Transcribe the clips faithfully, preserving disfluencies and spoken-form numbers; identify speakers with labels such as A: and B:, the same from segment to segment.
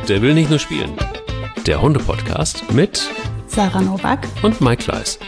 A: Der will nicht nur spielen. Der Hunde-Podcast mit
B: Sarah Novak
A: und Mike Kleiss.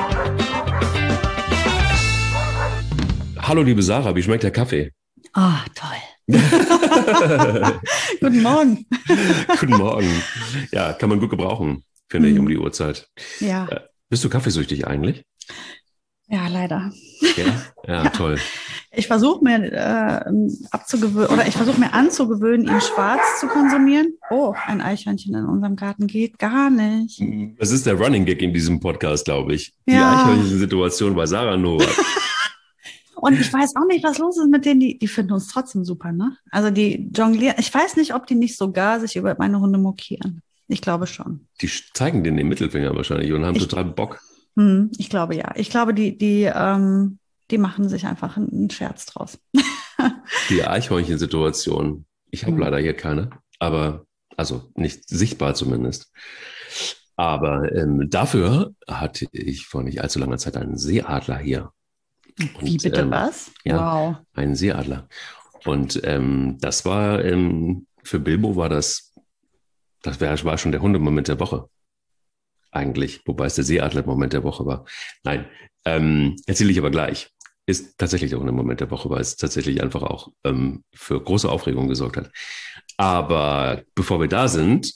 A: Hallo liebe Sarah, wie schmeckt der Kaffee?
B: Oh, toll. Guten Morgen.
A: Guten Morgen. Ja, kann man gut gebrauchen, finde hm. ich, um die Uhrzeit.
B: Ja.
A: Äh, bist du kaffeesüchtig eigentlich?
B: Ja, leider.
A: Ja, ja, ja. Toll.
B: Ich versuche mir äh, abzugewöhnen oder ich versuche mir anzugewöhnen, ihn schwarz zu konsumieren. Oh, ein Eichhörnchen in unserem Garten geht gar nicht.
A: Das ist der Running Gag in diesem Podcast, glaube ich. Die
B: Ja.
A: Eichhörnchen-Situation bei Sarah Novak.
B: Und ich weiß auch nicht, was los ist mit denen. Die, die finden uns trotzdem super, ne? Also die jonglieren. Ich weiß nicht, ob die nicht sogar sich über meine Hunde mokieren. Ich glaube schon.
A: Die zeigen denen den Mittelfinger wahrscheinlich und haben
B: Ich,
A: total Bock.
B: Hm, ich glaube ja. Ich glaube, die, die, ähm, die machen sich einfach einen Scherz draus.
A: Die Eichhörnchen-Situation. Ich habe hm. leider hier keine, aber also nicht sichtbar zumindest. Aber ähm, dafür hatte ich vor nicht allzu langer Zeit einen Seeadler hier. Und,
B: Wie bitte
A: ähm,
B: was?
A: Ja,
B: wow.
A: Einen Seeadler. Und ähm, das war, ähm, für Bilbo war das, das wär, war schon der Hundemoment der Woche. Eigentlich, wobei es der Seeadler-Moment der Woche war. Nein, ähm, erzähle ich aber gleich. Ist tatsächlich der Hundemoment der Woche, weil es tatsächlich einfach auch ähm, für große Aufregung gesorgt hat. Aber bevor wir da sind,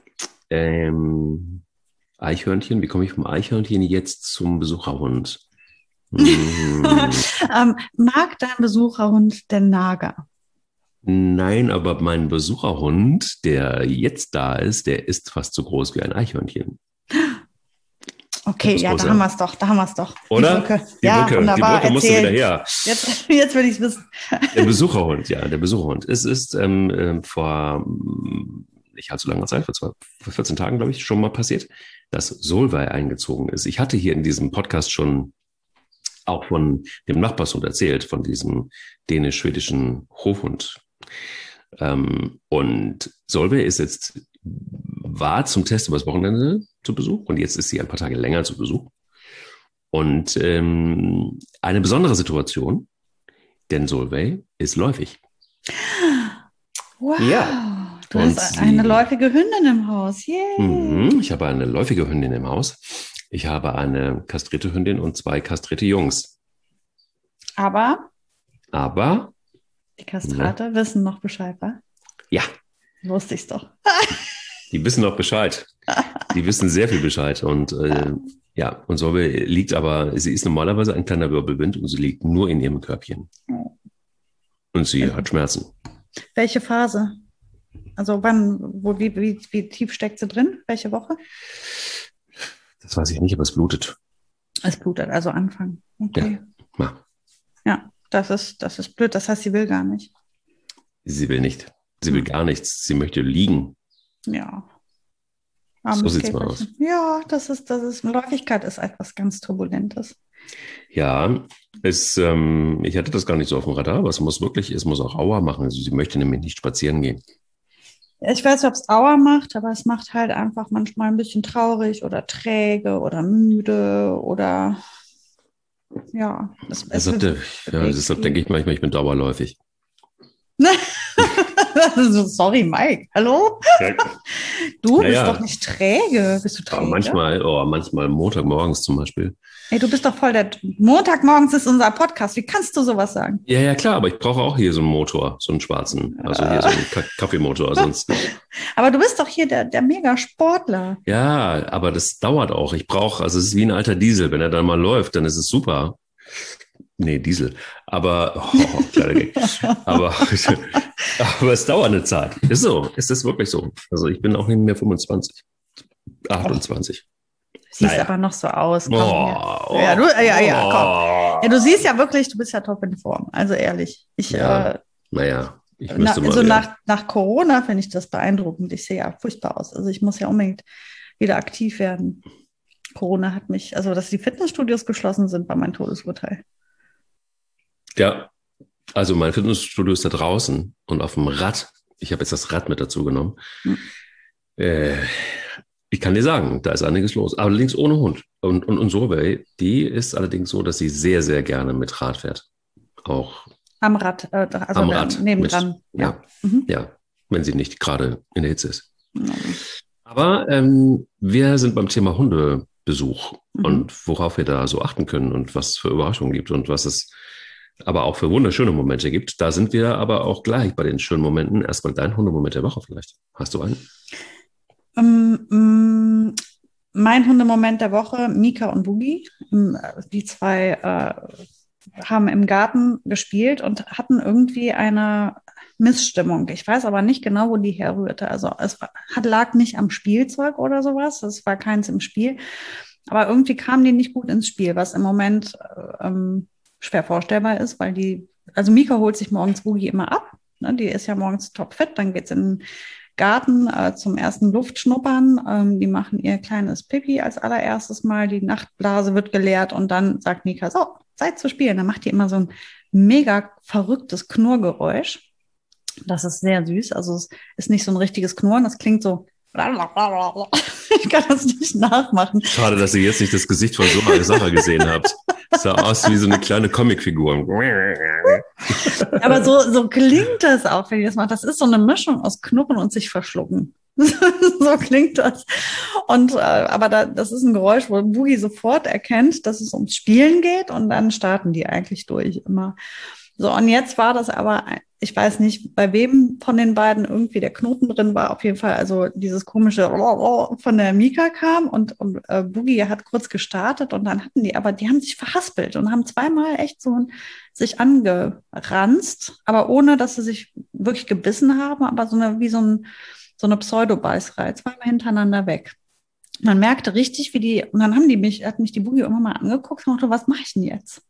A: ähm, Eichhörnchen, wie komme ich vom Eichhörnchen jetzt zum Besucherhund? Hm.
B: ähm, mag dein Besucherhund den Nager?
A: Nein, aber mein Besucherhund, der jetzt da ist, der ist fast so groß wie ein Eichhörnchen.
B: Okay, ja, da haben wir es doch, da haben wir es doch.
A: Oder?
B: Die Brücke,
A: die
B: ja,
A: Brücke,
B: wunderbar,
A: die Brücke musste wieder her.
B: Jetzt, jetzt will ich es wissen.
A: Der Besucherhund, ja, der Besucherhund. Es ist ähm, äh, vor nicht allzu langer Zeit, vor, zwei, vor vierzehn Tagen, glaube ich, schon mal passiert, dass Solveig eingezogen ist. Ich hatte hier in diesem Podcast schon auch von dem Nachbarshund erzählt, von diesem dänisch-schwedischen Hofhund. Ähm, und Solveig ist jetzt, war zum Test übers Wochenende zu Besuch und jetzt ist sie ein paar Tage länger zu Besuch. Und ähm, eine besondere Situation, denn Solveig ist läufig.
B: Wow,
A: ja.
B: Du
A: und
B: hast eine
A: sie,
B: läufige Hündin im Haus. Yay.
A: Mhm, ich habe eine läufige Hündin im Haus. Ich habe eine kastrierte Hündin und zwei kastrierte Jungs.
B: Aber?
A: Aber?
B: Die Kastrate ne? wissen noch Bescheid, wa?
A: Ja.
B: Wusste ich's doch.
A: Die wissen noch Bescheid. Die wissen sehr viel Bescheid. Und äh, ja, und Solveig liegt aber, sie ist normalerweise ein kleiner Wirbelwind und sie liegt nur in ihrem Körbchen. Und sie okay. hat Schmerzen.
B: Welche Phase? Also wann, wo, wie, wie, wie tief steckt sie drin? Welche Woche?
A: Das weiß ich nicht, aber es blutet.
B: Es blutet, also Anfang. Okay.
A: Ja. Ja.
B: Ja, das ist, das ist blöd. Das heißt, sie will gar nicht.
A: Sie will nicht. Sie will hm. gar nichts. Sie möchte liegen.
B: Ja.
A: Armes so sieht's mal aus.
B: Ja, das ist, das ist, Läufigkeit ist etwas ganz Turbulentes.
A: Ja, es, ähm, ich hatte das gar nicht so auf dem Radar, aber es muss wirklich, es muss auch Aua machen. Also sie möchte nämlich nicht spazieren gehen.
B: Ich weiß nicht, ob es Aua macht, aber es macht halt einfach manchmal ein bisschen traurig oder träge oder müde oder ja. Es, es
A: deshalb, der, ja deshalb denke ich manchmal, ich bin dauerläufig.
B: Sorry, Mike. Hallo?
A: Ja.
B: Du
A: naja.
B: bist doch nicht träge. Bist du träge?
A: Ja, manchmal, oh, manchmal Montagmorgens zum Beispiel.
B: Ey, du bist doch voll der... Montagmorgens ist unser Podcast. Wie kannst du sowas sagen?
A: Ja, ja, klar, aber ich brauche auch hier so einen Motor, so einen schwarzen. Also hier so einen K- Kaffeemotor, sonst nicht.
B: Aber du bist doch hier der, der Mega-Sportler.
A: Ja, aber das dauert auch. Ich brauche, also es ist wie ein alter Diesel. Wenn er dann mal läuft, dann ist es super. Nee, Diesel. Aber, oh, kleiner Gag. aber, aber es dauert eine Zeit. Ist so. Es ist wirklich so. Also ich bin auch nicht mehr fünfundzwanzig. achtundzwanzig.
B: Siehst naja. aber noch so aus. Komm,
A: oh,
B: ja, du, ja, ja,
A: oh.
B: komm. Ja, du siehst ja wirklich, du bist ja top in Form. Also ehrlich. Ich,
A: ja,
B: äh,
A: naja, ich müsste
B: na,
A: mal
B: so
A: wieder.
B: nach, nach Corona finde ich das beeindruckend. Ich sehe ja furchtbar aus. Also ich muss ja unbedingt wieder aktiv werden. Corona hat mich, also dass die Fitnessstudios geschlossen sind, war mein Todesurteil.
A: Ja, also mein Fitnessstudio ist da draußen und auf dem Rad. Ich habe jetzt das Rad mit dazu genommen. Hm. Äh, ich kann dir sagen, da ist einiges los. Allerdings ohne Hund. Und, und, und Solveig, die ist allerdings so, dass sie sehr, sehr gerne mit Rad fährt. Auch
B: am Rad, äh, also
A: am Rad.
B: nebendran.
A: Mit, ja,
B: ja. Mhm.
A: ja. wenn sie nicht gerade in der Hitze ist.
B: Mhm.
A: Aber ähm, wir sind beim Thema Hundebesuch
B: Mhm.
A: und worauf wir da so achten können und was es für Überraschungen gibt und was es aber auch für wunderschöne Momente gibt. Da sind wir aber auch gleich bei den schönen Momenten. Erstmal dein Hundemoment der Woche vielleicht. Hast du einen?
B: Ähm, mm, mein Hundemoment der Woche, Mika und Boogie. Ähm, Die zwei äh, haben im Garten gespielt und hatten irgendwie eine Missstimmung. Ich weiß aber nicht genau, wo die herrührte. Also es war- hat, lag nicht am Spielzeug oder sowas. Es war keins im Spiel. Aber irgendwie kamen die nicht gut ins Spiel, was im Moment äh, ähm, schwer vorstellbar ist, weil die, also Mika holt sich morgens Boogie immer ab. Ne, die ist ja morgens topfit, dann geht's in den Garten äh, zum ersten Luftschnuppern. Ähm, die machen ihr kleines Pipi als allererstes Mal. Die Nachtblase wird geleert und dann sagt Mika, so, Zeit zu spielen. Dann macht die immer so ein mega verrücktes Knurrgeräusch. Das ist sehr süß. Also es ist nicht so ein richtiges Knurren, das klingt so. Ich kann das nicht nachmachen.
A: Schade, dass ihr jetzt nicht das Gesicht von so einer Sache gesehen habt. Das sah aus wie so eine kleine Comicfigur.
B: Aber so, so klingt das auch, wenn ihr das macht. Das ist so eine Mischung aus Knurren und sich verschlucken. So klingt das. Und äh, aber da, das ist ein Geräusch, wo Boogie sofort erkennt, dass es ums Spielen geht und dann starten die eigentlich durch immer. So, und jetzt war das aber, ich weiß nicht, bei wem von den beiden irgendwie der Knoten drin war. Auf jeden Fall, also dieses komische von der Mika kam und, und äh, Boogie hat kurz gestartet und dann hatten die, aber die haben sich verhaspelt und haben zweimal echt so sich angeranzt, aber ohne, dass sie sich wirklich gebissen haben, aber so eine, wie so, ein, so eine Pseudo-Beißerei, zweimal hintereinander weg. Man merkte richtig, wie die, und dann haben die mich, hat mich die Boogie immer mal angeguckt und dachte, was mache ich denn jetzt?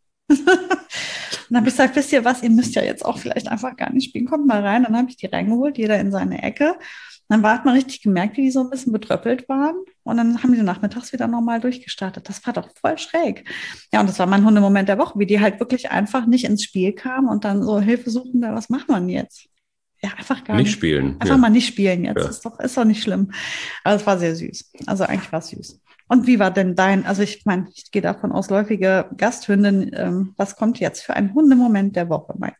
B: Und dann habe ich gesagt, wisst ihr was, ihr müsst ja jetzt auch vielleicht einfach gar nicht spielen, kommt mal rein. Dann habe ich die reingeholt, jeder in seine Ecke. Dann hat man richtig gemerkt, wie die so ein bisschen betröppelt waren. Und dann haben die nachmittags wieder normal durchgestartet. Das war doch voll schräg. Ja, und das war mein Hundemoment der Woche, wie die halt wirklich einfach nicht ins Spiel kamen und dann so Hilfe suchen, was macht man jetzt? Ja, einfach gar
A: nicht.
B: Nicht
A: spielen.
B: Einfach
A: ja.
B: mal nicht spielen jetzt.
A: Ja.
B: Ist doch, ist doch nicht schlimm. Aber es war sehr süß. Also eigentlich war es süß. Und wie war denn dein, also ich meine, ich gehe davon aus, läufige Gasthündin, ähm, was kommt jetzt für ein Hundemoment der Woche, Mike?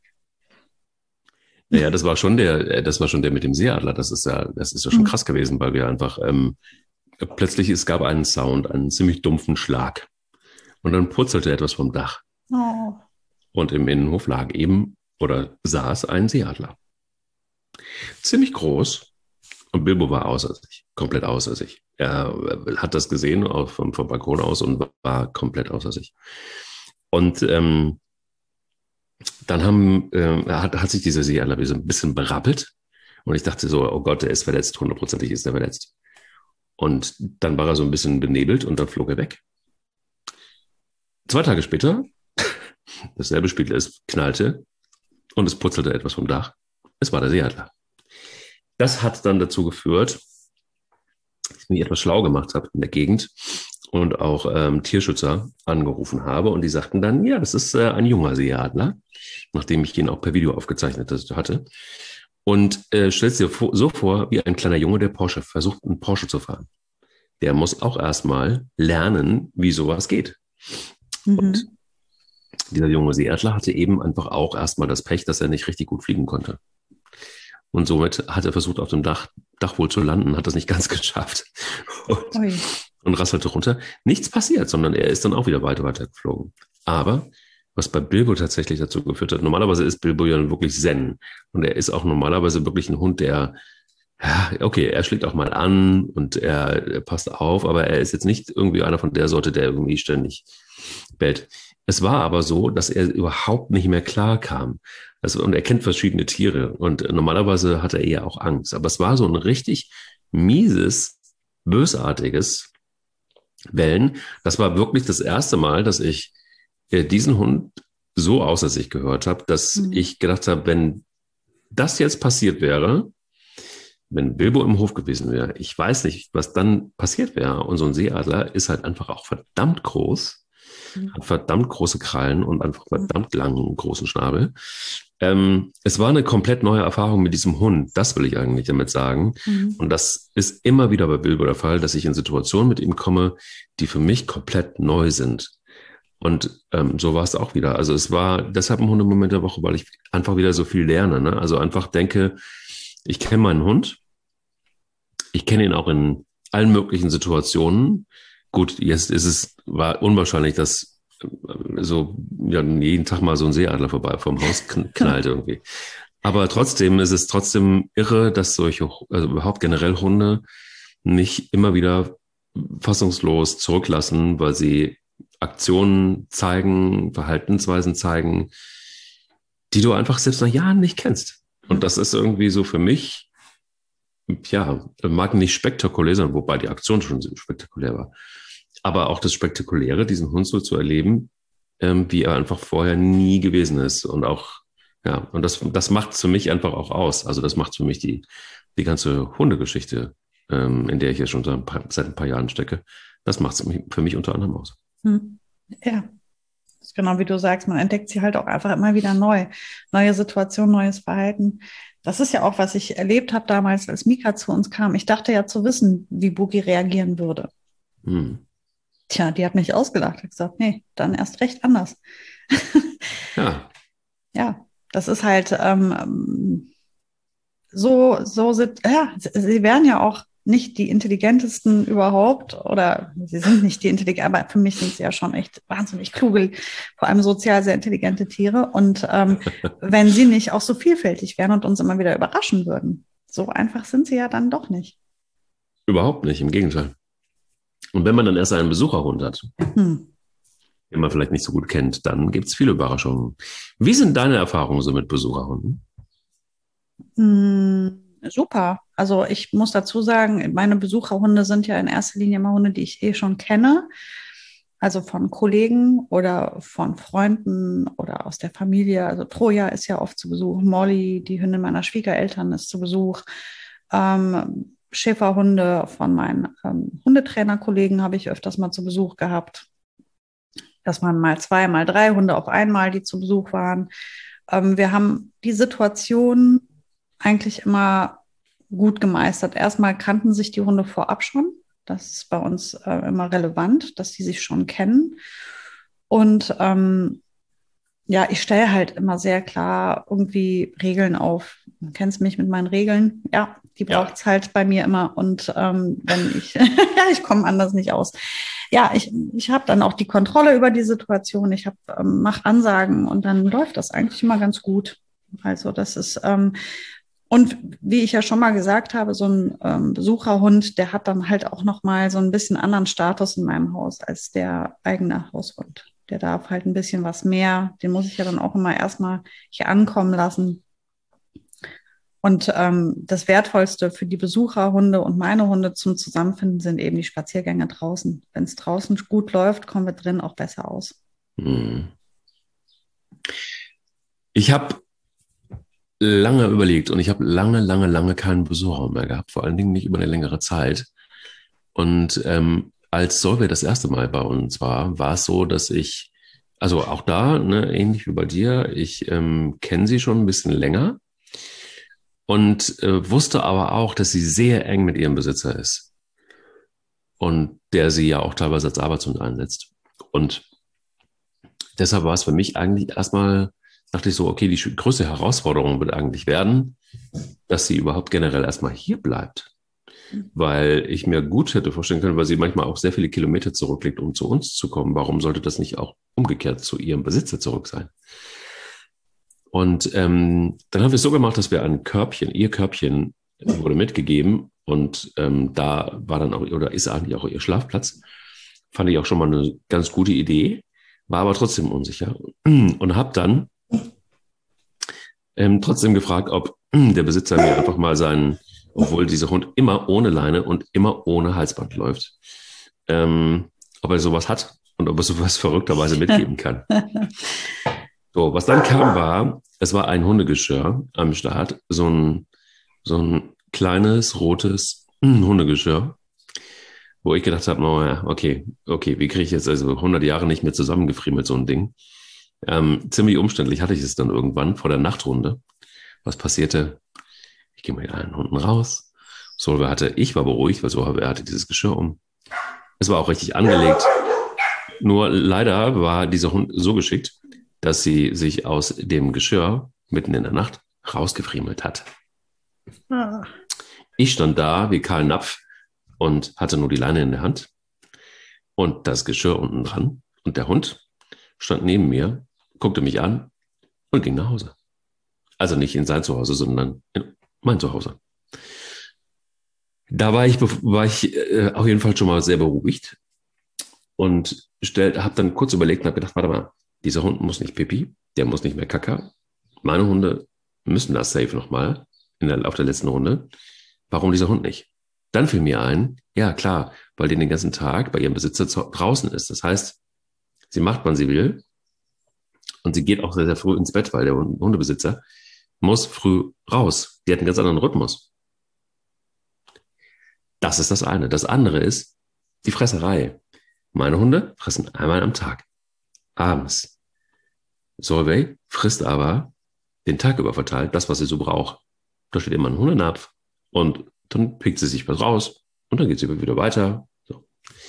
A: Naja, das war schon der, das war schon der mit dem Seeadler. Das ist ja, das ist ja schon krass gewesen, weil wir einfach ähm, plötzlich, es gab einen Sound, einen ziemlich dumpfen Schlag. Und dann purzelte etwas vom Dach.
B: Oh.
A: Und im Innenhof lag eben oder saß ein Seeadler. Ziemlich groß. Und Bilbo war außer sich, komplett außer sich. Er hat das gesehen auf, vom, vom Balkon aus und war komplett außer sich. Und ähm, dann haben, äh, hat, hat sich dieser Seeadler so ein bisschen berappelt. Und ich dachte so, oh Gott, der ist verletzt, hundertprozentig ist er verletzt. Und dann war er so ein bisschen benebelt und dann flog er weg. Zwei Tage später, dasselbe Spiel, es knallte und es purzelte etwas vom Dach. Es war der Seeadler. Das hat dann dazu geführt, dass ich mich etwas schlau gemacht habe in der Gegend und auch ähm, Tierschützer angerufen habe. Und die sagten dann, ja, das ist äh, ein junger Seeadler, nachdem ich ihn auch per Video aufgezeichnet hatte. Und äh, stellst dir vor, so vor, wie ein kleiner Junge, der Porsche versucht, einen Porsche zu fahren. Der muss auch erstmal lernen, wie sowas geht. Mhm. Und dieser junge Seeadler hatte eben einfach auch erstmal das Pech, dass er nicht richtig gut fliegen konnte. Und somit hat er versucht, auf dem Dach, Dach wohl zu landen, hat das nicht ganz geschafft. Und, und rasselte runter. Nichts passiert, sondern er ist dann auch wieder weiter, weiter geflogen. Aber was bei Bilbo tatsächlich dazu geführt hat, normalerweise ist Bilbo ja wirklich zen. Und er ist auch normalerweise wirklich ein Hund, der, ja, okay, er schlägt auch mal an und er, er passt auf, aber er ist jetzt nicht irgendwie einer von der Sorte, der irgendwie ständig bellt. Es war aber so, dass er überhaupt nicht mehr klar kam. Also, und er kennt verschiedene Tiere und normalerweise hat er eher auch Angst. Aber es war so ein richtig mieses, bösartiges Bellen. Das war wirklich das erste Mal, dass ich äh, diesen Hund so außer sich gehört habe, dass mhm. ich gedacht habe, wenn das jetzt passiert wäre, wenn Bilbo im Hof gewesen wäre, ich weiß nicht, was dann passiert wäre. Und so ein Seeadler ist halt einfach auch verdammt groß. Hat verdammt große Krallen und einfach verdammt langen, großen Schnabel. Ähm, es war eine komplett neue Erfahrung mit diesem Hund. Das will ich eigentlich damit sagen. Mhm. Und das ist immer wieder bei Bilbo der Fall, dass ich in Situationen mit ihm komme, die für mich komplett neu sind. Und ähm, so war es auch wieder. Also es war deshalb ein Hundemoment der Woche, weil ich einfach wieder so viel lerne. Ne? Also einfach denke, Ich kenne meinen Hund. Ich kenne ihn auch in allen möglichen Situationen. Gut, jetzt ist es war unwahrscheinlich, dass so ja, jeden Tag mal so ein Seeadler vorbei vom Haus knallt irgendwie. Aber trotzdem ist es trotzdem irre, dass solche, also überhaupt generell Hunde nicht immer wieder fassungslos zurücklassen, weil sie Aktionen zeigen, Verhaltensweisen zeigen, die du einfach selbst nach Jahren nicht kennst. Und das ist irgendwie so für mich, ja, mag nicht spektakulär sein, wobei die Aktion schon spektakulär war. Aber auch das Spektakuläre, diesen Hund so zu erleben, ähm, wie er einfach vorher nie gewesen ist. Und auch, ja, und das, das macht es für mich einfach auch aus. Also das macht für mich die, die ganze Hundegeschichte, ähm, in der ich jetzt schon seit ein paar, seit ein paar Jahren stecke. Das macht es für mich unter anderem aus.
B: Hm. Ja, das ist genau wie du sagst, man entdeckt sie halt auch einfach immer wieder neu. Neue Situation, neues Verhalten. Das ist ja auch, was ich erlebt habe damals, als Mika zu uns kam. Ich dachte ja zu wissen, wie Boogie reagieren würde.
A: Hm.
B: Tja, die hat mich ausgelacht. Ich habe gesagt, nee, dann erst recht anders.
A: Ja.
B: Ja, das ist halt ähm, so, so sind, ja, sie werden ja auch nicht die intelligentesten überhaupt oder sie sind nicht die intelligenten, aber für mich sind sie ja schon echt wahnsinnig kluge, vor allem sozial sehr intelligente Tiere. Und ähm, wenn sie nicht auch so vielfältig wären und uns immer wieder überraschen würden, so einfach sind sie ja dann doch nicht.
A: Überhaupt nicht, im Gegenteil. Und wenn man dann erst einen Besucherhund hat, hm. den man vielleicht nicht so gut kennt, dann gibt es viele Überraschungen. Wie sind deine Erfahrungen so mit Besucherhunden?
B: Hm, super. Also ich muss dazu sagen, meine Besucherhunde sind ja in erster Linie immer Hunde, die ich eh schon kenne. Also von Kollegen oder von Freunden oder aus der Familie. Also Troja ist ja oft zu Besuch. Molly, die Hündin meiner Schwiegereltern, ist zu Besuch. Ähm, Schäferhunde von meinen ähm, Hundetrainerkollegen habe ich öfters mal zu Besuch gehabt. Das waren mal zwei, mal drei Hunde auf einmal, die zu Besuch waren. Ähm, wir haben die Situation eigentlich immer gut gemeistert. Erstmal kannten sich die Hunde vorab schon. Das ist bei uns äh, immer relevant, dass die sich schon kennen. Und ähm, ja, ich stelle halt immer sehr klar irgendwie Regeln auf. Du kennst mich mit meinen Regeln. Ja, die braucht es ja. halt bei mir immer. Und ähm, wenn ich, ja, ich komme anders nicht aus. Ja, ich, ich habe dann auch die Kontrolle über die Situation. Ich ähm, mache Ansagen und dann läuft das eigentlich immer ganz gut. Also das ist, ähm, und wie ich ja schon mal gesagt habe, so ein ähm, Besucherhund, der hat dann halt auch nochmal so ein bisschen anderen Status in meinem Haus als der eigene Haushund. Der darf halt ein bisschen was mehr. Den muss ich ja dann auch immer erstmal hier ankommen lassen. Und ähm, das Wertvollste für die Besucherhunde und meine Hunde zum Zusammenfinden sind eben die Spaziergänge draußen. Wenn es draußen gut läuft, kommen wir drin auch besser aus.
A: Ich habe lange überlegt und ich habe lange, lange, lange keinen Besucher mehr gehabt, vor allen Dingen nicht über eine längere Zeit. Und ähm, als Solveig das erste Mal bei uns war, war es so, dass ich, also auch da, ne, ähnlich wie bei dir, ich ähm, kenne sie schon ein bisschen länger und äh, wusste aber auch, dass sie sehr eng mit ihrem Besitzer ist und der sie ja auch teilweise als Arbeitshund einsetzt. Und deshalb war es für mich eigentlich erstmal, dachte ich so, okay, die größte Herausforderung wird eigentlich werden, dass sie überhaupt generell erstmal hier bleibt. Weil ich mir gut hätte vorstellen können, weil sie manchmal auch sehr viele Kilometer zurücklegt, um zu uns zu kommen. Warum sollte das nicht auch umgekehrt zu ihrem Besitzer zurück sein? Und ähm, dann haben wir es so gemacht, dass wir ein Körbchen, ihr Körbchen wurde mitgegeben und ähm, da war dann auch, oder ist eigentlich auch ihr Schlafplatz. Fand ich auch schon mal eine ganz gute Idee, war aber trotzdem unsicher und habe dann ähm, trotzdem gefragt, ob der Besitzer mir einfach mal seinen, obwohl dieser Hund immer ohne Leine und immer ohne Halsband läuft, ähm, ob er sowas hat und ob er sowas verrückterweise mitgeben kann. So, was dann kam war, es war ein Hundegeschirr am Start, so ein, so ein kleines, rotes Hundegeschirr, wo ich gedacht habe, oh ja, okay, okay, wie kriege ich jetzt also hundert Jahre nicht mehr zusammengefriemelt, so ein Ding. Ähm, ziemlich umständlich hatte ich es dann irgendwann vor der Nachtrunde. Was passierte? Ich gehe mit allen Hunden raus. Solveig hatte, ich war beruhigt, weil Solveig hatte dieses Geschirr um. Es war auch richtig angelegt. Nur leider war dieser Hund so geschickt, dass sie sich aus dem Geschirr mitten in der Nacht rausgefriemelt hat.
B: Ah.
A: Ich stand da wie Karl Napf und hatte nur die Leine in der Hand und das Geschirr unten dran. Und der Hund stand neben mir, guckte mich an und ging nach Hause. Also nicht in sein Zuhause, sondern in mein Zuhause. Da war ich, war ich äh, auf jeden Fall schon mal sehr beruhigt und habe dann kurz überlegt und habe gedacht, warte mal, dieser Hund muss nicht Pipi, der muss nicht mehr Kaka. Meine Hunde müssen das safe nochmal auf der letzten Runde. Warum dieser Hund nicht? Dann fiel mir ein, ja klar, weil die den ganzen Tag bei ihrem Besitzer draußen ist. Das heißt, sie macht, wann sie will und sie geht auch sehr, sehr früh ins Bett, weil der Hundebesitzer muss früh raus. Die hat einen ganz anderen Rhythmus. Das ist das eine. Das andere ist die Fresserei. Meine Hunde fressen einmal am Tag, abends. Solveig frisst aber den Tag über verteilt das, was sie so braucht. Da steht immer ein Hundenapf und dann pickt sie sich was raus und dann geht sie wieder weiter. So.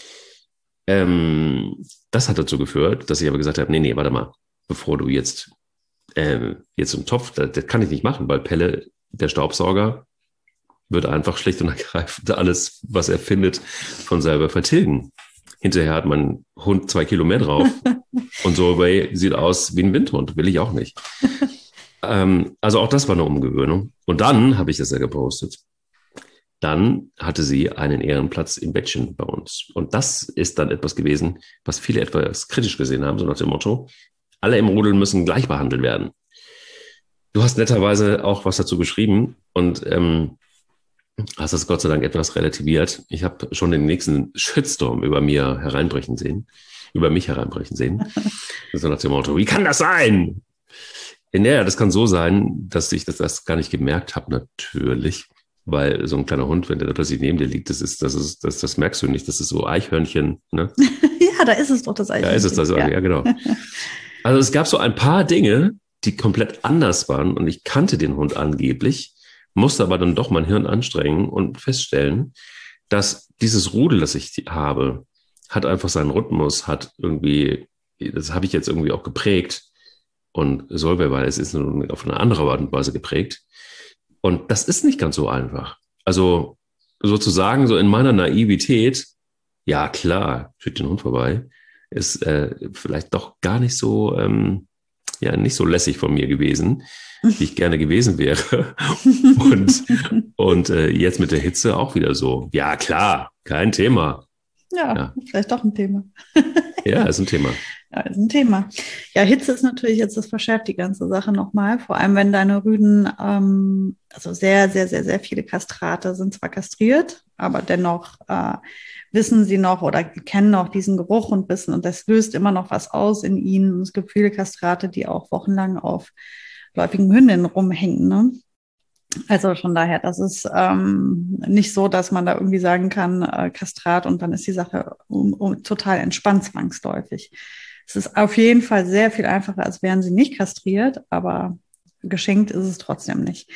A: Ähm, das hat dazu geführt, dass ich aber gesagt habe, nee, nee, warte mal, bevor du jetzt ähm, jetzt im Topf, das, das kann ich nicht machen, weil Pelle, der Staubsauger, wird einfach schlicht und ergreifend alles, was er findet, von selber vertilgen. Hinterher hat mein Hund zwei Kilo mehr drauf und Solveig sieht aus wie ein Windhund, will ich auch nicht. ähm, also auch das war eine Umgewöhnung. Und dann habe ich das ja gepostet. Dann hatte sie einen Ehrenplatz im Bettchen bei uns. Und das ist dann etwas gewesen, was viele etwas kritisch gesehen haben, so nach dem Motto, alle im Rudel müssen gleich behandelt werden. Du hast netterweise auch was dazu geschrieben und ähm, hast das Gott sei Dank etwas relativiert. Ich habe schon den nächsten Shitstorm über mir hereinbrechen sehen, über mich hereinbrechen sehen. So nach dem Motto, wie kann das sein? Ja, das kann so sein, dass ich das, das gar nicht gemerkt habe, natürlich. Weil so ein kleiner Hund, wenn der da plötzlich neben dir liegt, das ist, das ist, das, das merkst du nicht. Das ist so Eichhörnchen, ne?
B: Ja, da ist es doch das Eichhörnchen.
A: Da ist es das, ja. ja, genau. Also es gab so ein paar Dinge, die komplett anders waren und ich kannte den Hund angeblich, musste aber dann doch mein Hirn anstrengen und feststellen, dass dieses Rudel, das ich habe, hat einfach seinen Rhythmus, hat irgendwie, das habe ich jetzt irgendwie auch geprägt und Solveig, weil es ist auf eine andere Art und Weise geprägt. Und das ist nicht ganz so einfach. Also sozusagen so in meiner Naivität, ja klar, schickt den Hund vorbei, ist äh, vielleicht doch gar nicht so, ähm, ja, nicht so lässig von mir gewesen, wie ich gerne gewesen wäre. und und äh, jetzt mit der Hitze auch wieder so, ja klar, kein Thema.
B: Ja, ja. Vielleicht doch ein Thema.
A: Ja, ist ein Thema.
B: Ja, ist ein Thema. Ja, Hitze ist natürlich jetzt, das verschärft die ganze Sache nochmal. Vor allem, wenn deine Rüden, ähm, also sehr, sehr, sehr, sehr viele Kastrate sind zwar kastriert, aber dennoch äh, wissen sie noch oder kennen noch diesen Geruch und wissen, und das löst immer noch was aus in ihnen. Es gibt viele Kastrate, die auch wochenlang auf läufigen Hündinnen rumhängen, ne? Also von daher, das ist ähm, nicht so, dass man da irgendwie sagen kann, äh, Kastrat und dann ist die Sache um, um, total entspannt zwangsläufig. Es ist auf jeden Fall sehr viel einfacher, als wären sie nicht kastriert, aber geschenkt ist es trotzdem nicht.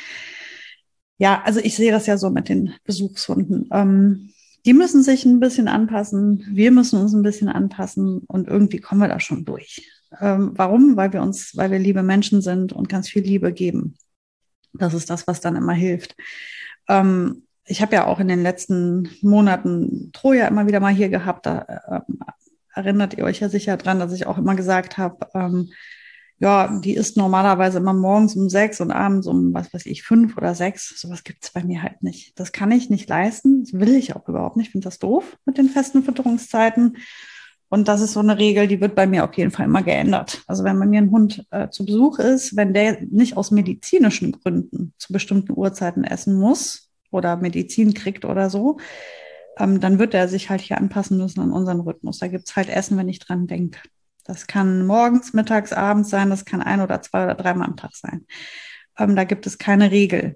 B: Ja, also ich sehe das ja so mit den Besuchshunden. Ähm, die müssen sich ein bisschen anpassen, wir müssen uns ein bisschen anpassen und irgendwie kommen wir da schon durch. Ähm, warum? Weil wir uns, weil wir liebe Menschen sind und ganz viel Liebe geben. Das ist das, was dann immer hilft. Ähm, ich habe ja auch in den letzten Monaten Troja immer wieder mal hier gehabt. Da ähm, erinnert ihr euch ja sicher dran, dass ich auch immer gesagt habe, ähm, ja, die ist normalerweise immer morgens um sechs und abends um, was weiß ich, fünf oder sechs. Sowas gibt es bei mir halt nicht. Das kann ich nicht leisten. Das will ich auch überhaupt nicht. Ich finde das doof mit den festen Fütterungszeiten. Und das ist so eine Regel, die wird bei mir auf jeden Fall immer geändert. Also wenn bei mir ein Hund äh, zu Besuch ist, wenn der nicht aus medizinischen Gründen zu bestimmten Uhrzeiten essen muss oder Medizin kriegt oder so, ähm, dann wird er sich halt hier anpassen müssen an unseren Rhythmus. Da gibt's halt Essen, wenn ich dran denke. Das kann morgens, mittags, abends sein, das kann ein oder zwei oder dreimal am Tag sein. Ähm, da gibt es keine Regel.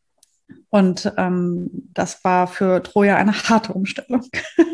B: Und ähm, das war für Troja eine harte Umstellung.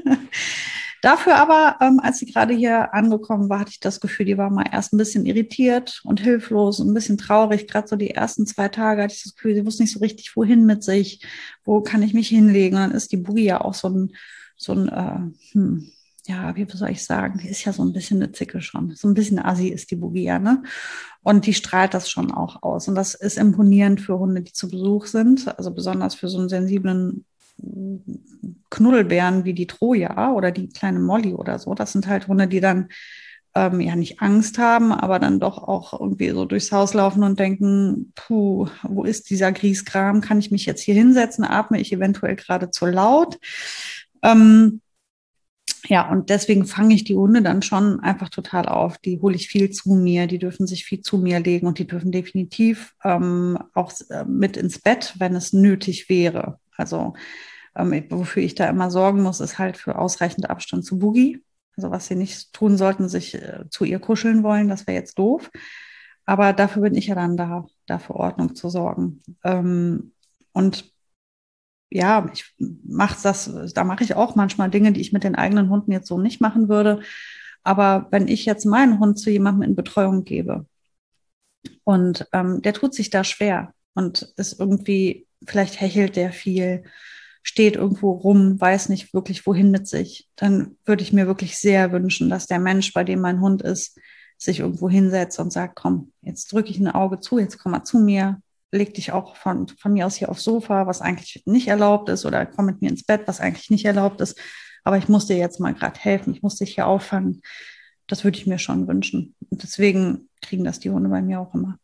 B: Dafür aber, ähm, als sie gerade hier angekommen war, hatte ich das Gefühl, die war mal erst ein bisschen irritiert und hilflos und ein bisschen traurig. Gerade so die ersten zwei Tage hatte ich das Gefühl, sie wusste nicht so richtig, wohin mit sich, wo kann ich mich hinlegen. Und dann ist die Boogie ja auch so ein, so ein äh, hm, ja, wie soll ich sagen, die ist ja so ein bisschen eine Zicke schon. So ein bisschen Assi ist die Boogie ja, ne? Und die strahlt das schon auch aus. Und das ist imponierend für Hunde, die zu Besuch sind. Also besonders für so einen sensiblen Knuddelbären wie die Troja oder die kleine Molly oder so. Das sind halt Hunde, die dann ähm, ja nicht Angst haben, aber dann doch auch irgendwie so durchs Haus laufen und denken, puh, wo ist dieser Grieskram? Kann ich mich jetzt hier hinsetzen? Atme ich eventuell gerade zu laut? Ähm, ja, und deswegen fange ich die Hunde dann schon einfach total auf. Die hole ich viel zu mir, die dürfen sich viel zu mir legen und die dürfen definitiv ähm, auch äh, mit ins Bett, wenn es nötig wäre. Also ähm, wofür ich da immer sorgen muss, ist halt für ausreichend Abstand zu Boogie. Also was sie nicht tun sollten, sich äh, zu ihr kuscheln wollen, das wäre jetzt doof. Aber dafür bin ich ja dann da, da für Ordnung zu sorgen. Ähm, und ja, ich mache das, da mache ich auch manchmal Dinge, die ich mit den eigenen Hunden jetzt so nicht machen würde. Aber wenn ich jetzt meinen Hund zu jemandem in Betreuung gebe und ähm, der tut sich da schwer und ist irgendwie, vielleicht hechelt der viel, steht irgendwo rum, weiß nicht wirklich, wohin mit sich, dann würde ich mir wirklich sehr wünschen, dass der Mensch, bei dem mein Hund ist, sich irgendwo hinsetzt und sagt, komm, jetzt drücke ich ein Auge zu, jetzt komm mal zu mir, leg dich auch von, von mir aus hier aufs Sofa, was eigentlich nicht erlaubt ist, oder komm mit mir ins Bett, was eigentlich nicht erlaubt ist. Aber ich muss dir jetzt mal gerade helfen, ich muss dich hier auffangen. Das würde ich mir schon wünschen. Und deswegen kriegen das die Hunde bei mir auch immer.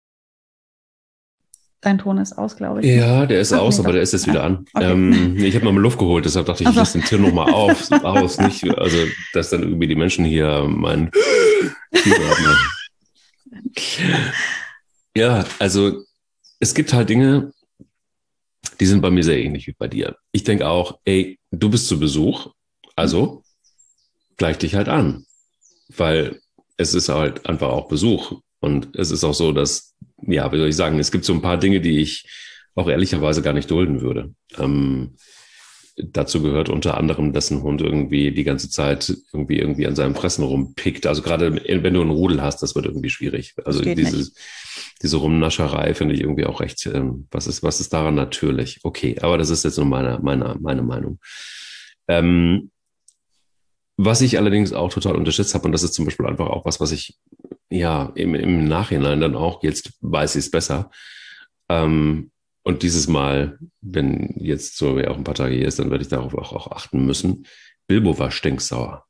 B: Dein Ton ist aus, glaube ich, ne?
A: Ja, der ist
B: Ach nee,
A: aus, aber
B: doch.
A: der ist jetzt wieder
B: Ja.
A: an.
B: Okay.
A: Ähm, ich habe mal Luft geholt, deshalb dachte ich, ich
B: Also,
A: lasse den Tier nochmal auf, aus, nicht, also, dass dann irgendwie die Menschen hier meinen Fieber haben. Ja, also, es gibt halt Dinge, die sind bei mir sehr ähnlich wie bei dir. Ich denke auch, ey, du bist zu Besuch, also gleich dich halt an, weil es ist halt einfach auch Besuch. Und es ist auch so, dass, ja, wie soll ich sagen, es gibt so ein paar Dinge, die ich auch ehrlicherweise gar nicht dulden würde. Ähm, dazu gehört unter anderem, dass ein Hund irgendwie die ganze Zeit irgendwie irgendwie an seinem Fressen rumpickt. Also gerade wenn du einen Rudel hast, das wird irgendwie schwierig.
B: das
A: Also
B: geht
A: diese,
B: nicht.
A: diese Rumnascherei finde ich irgendwie auch recht, ähm, was ist, was ist daran natürlich? Okay, aber das ist jetzt nur meine, meine, meine Meinung. Ähm, was ich allerdings auch total unterschätzt habe, und das ist zum Beispiel einfach auch was, was ich ja im, im Nachhinein dann auch, jetzt weiß ich es besser, ähm, und dieses Mal, wenn jetzt so wer auch ein paar Tage hier ist, dann werde ich darauf auch, auch achten müssen. Bilbo war stinksauer.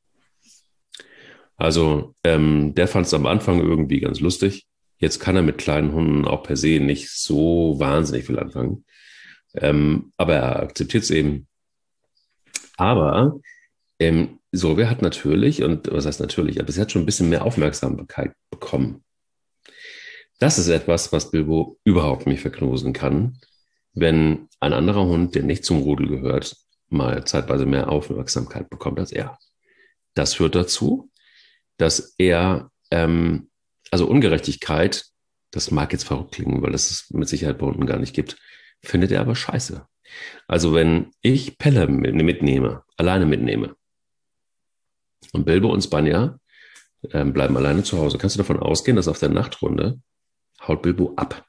A: Also ähm, der fand es am Anfang irgendwie ganz lustig. Jetzt kann er mit kleinen Hunden auch per se nicht so wahnsinnig viel anfangen. Ähm, aber er akzeptiert es eben. Aber ähm, Solveig hat natürlich, und was heißt natürlich, aber sie hat schon ein bisschen mehr Aufmerksamkeit bekommen. Das ist etwas, was Bilbo überhaupt nicht verknosen kann, wenn ein anderer Hund, der nicht zum Rudel gehört, mal zeitweise mehr Aufmerksamkeit bekommt als er. Das führt dazu, dass er, ähm, also Ungerechtigkeit, das mag jetzt verrückt klingen, weil das es mit Sicherheit bei Hunden gar nicht gibt, findet er aber scheiße. Also wenn ich Pelle mitnehme, alleine mitnehme, und Bilbo und Spanja ähm, bleiben alleine zu Hause, kannst du davon ausgehen, dass auf der Nachtrunde haut Bilbo ab.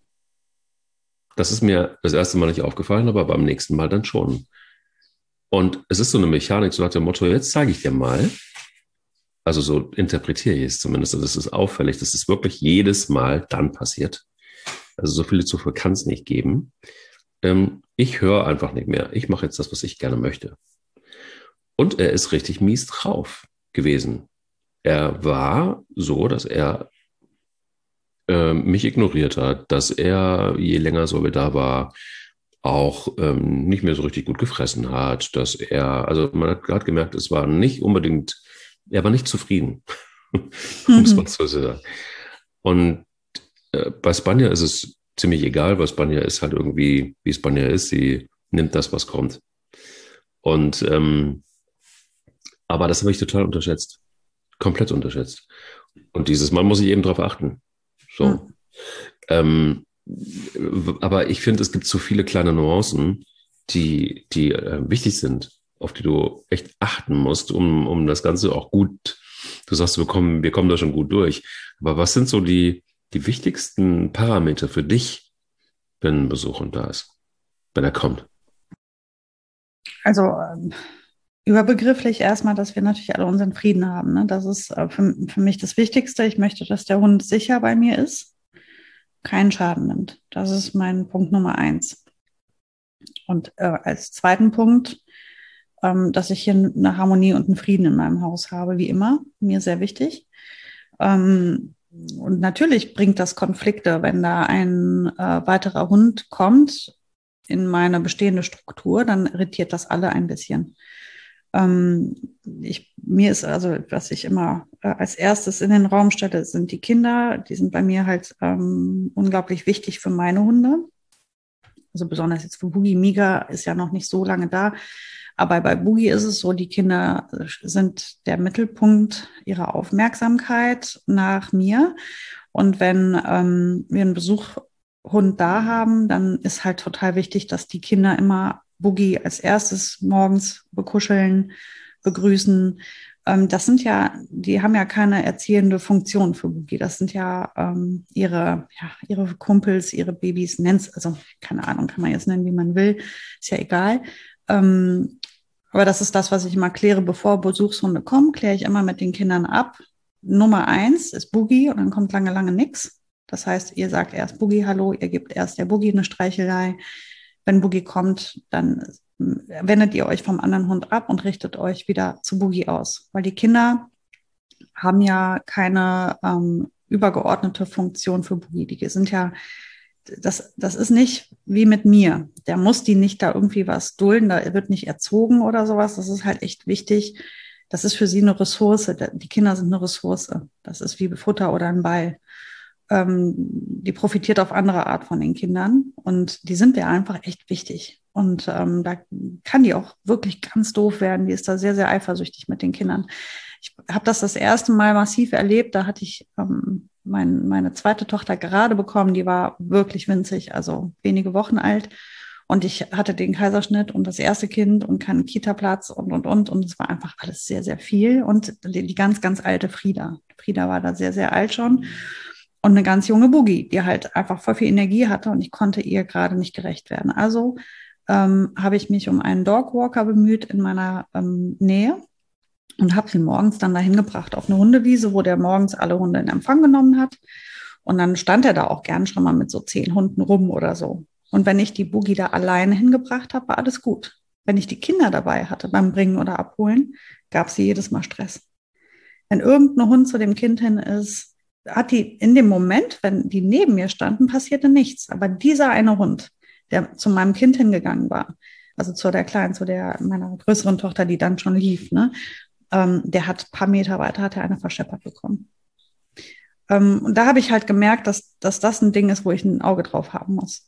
A: Das ist mir das erste Mal nicht aufgefallen, aber beim nächsten Mal dann schon. Und es ist so eine Mechanik, so nach dem Motto, jetzt zeige ich dir mal, also so interpretiere ich es zumindest, also es ist auffällig, dass es wirklich jedes Mal dann passiert. Also so viele Zufälle kann es nicht geben. Ähm, ich höre einfach nicht mehr. Ich mache jetzt das, was ich gerne möchte. Und er ist richtig mies drauf gewesen. Er war so, dass er äh, mich ignoriert hat, dass er, je länger so wie da war, auch ähm, nicht mehr so richtig gut gefressen hat, dass er, also man hat gerade gemerkt, es war nicht unbedingt, er war nicht zufrieden, um es mal
B: Mhm.
A: so zu sagen. Und äh, bei Spanja ist es ziemlich egal, weil Spanja ist halt irgendwie, wie Spanja ist, sie nimmt das, was kommt. Und ähm, aber das habe ich total unterschätzt, komplett unterschätzt. Und dieses Mal muss ich eben drauf achten. So.
B: Mhm.
A: Ähm, aber ich finde, es gibt so viele kleine Nuancen, die, die äh, wichtig sind, auf die du echt achten musst, um, um das Ganze auch gut, du sagst, wir kommen, wir kommen da schon gut durch. Aber was sind so die, die wichtigsten Parameter für dich, wenn ein Besuch da ist, wenn er kommt?
B: Also, ähm, überbegrifflich erstmal, dass wir natürlich alle unseren Frieden haben. Ne? Das ist äh, für, für mich das Wichtigste. Ich möchte, dass der Hund sicher bei mir ist, keinen Schaden nimmt. Das ist mein Punkt Nummer eins. Und äh, als zweiten Punkt, ähm, dass ich hier eine Harmonie und einen Frieden in meinem Haus habe, wie immer, mir sehr wichtig. Ähm, und natürlich bringt das Konflikte, wenn da ein äh, weiterer Hund kommt in meine bestehende Struktur, dann irritiert das alle ein bisschen. Ähm, ich, mir ist also, was ich immer äh, als erstes in den Raum stelle, sind die Kinder. Die sind bei mir halt ähm, unglaublich wichtig für meine Hunde. Also besonders jetzt für Boogie. Miga ist ja noch nicht so lange da. Aber bei Boogie ist es so, die Kinder sind der Mittelpunkt ihrer Aufmerksamkeit nach mir. Und wenn ähm, wir einen Besuchhund da haben, dann ist halt total wichtig, dass die Kinder immer Boogie als erstes morgens bekuscheln, begrüßen. Ähm, das sind ja, die haben ja keine erziehende Funktion für Boogie. Das sind ja ähm, ihre, ja, ihre Kumpels, ihre Babys, nennt's, also keine Ahnung, kann man jetzt nennen, wie man will, ist ja egal. Ähm, aber das ist das, was ich immer kläre, bevor Besuchshunde kommen, kläre ich immer mit den Kindern ab. Nummer eins ist Boogie und dann kommt lange, lange nichts. Das heißt, ihr sagt erst Boogie Hallo, ihr gebt erst der Boogie eine Streichelei. Wenn Boogie kommt, dann wendet ihr euch vom anderen Hund ab und richtet euch wieder zu Boogie aus. Weil die Kinder haben ja keine ähm, übergeordnete Funktion für Boogie. Die sind ja Das, das ist nicht wie mit mir. Der muss die nicht da irgendwie was dulden, da wird nicht erzogen oder sowas. Das ist halt echt wichtig. Das ist für sie eine Ressource. Die Kinder sind eine Ressource. Das ist wie Futter oder ein Ball. Ähm, die profitiert auf andere Art von den Kindern und die sind der einfach echt wichtig. Und ähm, da kann die auch wirklich ganz doof werden. Die ist da sehr, sehr eifersüchtig mit den Kindern. Ich habe das das erste Mal massiv erlebt. Da hatte ich ähm, mein, meine zweite Tochter gerade bekommen. Die war wirklich winzig, also wenige Wochen alt. Und ich hatte den Kaiserschnitt und das erste Kind und keinen Kita-Platz und, und, und. Und es war einfach alles sehr, sehr viel. Und die, die ganz, ganz alte Frieda. Frieda war da sehr, sehr alt schon. Und eine ganz junge Boogie, die halt einfach voll viel Energie hatte und ich konnte ihr gerade nicht gerecht werden. Also ähm, habe ich mich um einen Dogwalker bemüht in meiner ähm, Nähe und habe sie morgens dann dahin gebracht auf eine Hundewiese, wo der morgens alle Hunde in Empfang genommen hat. Und dann stand er da auch gern schon mal mit so zehn Hunden rum oder so. Und wenn ich die Boogie da alleine hingebracht habe, war alles gut. Wenn ich die Kinder dabei hatte beim Bringen oder Abholen, gab es jedes Mal Stress. Wenn irgendein Hund zu dem Kind hin ist, hat die in dem Moment, wenn die neben mir standen, passierte nichts. Aber dieser eine Hund, der zu meinem Kind hingegangen war, also zu der Kleinen, zu der meiner größeren Tochter, die dann schon lief, ne, ähm, der hat ein paar Meter weiter, hat er eine verscheppert bekommen. Ähm, und da habe ich halt gemerkt, dass, dass das ein Ding ist, wo ich ein Auge drauf haben muss.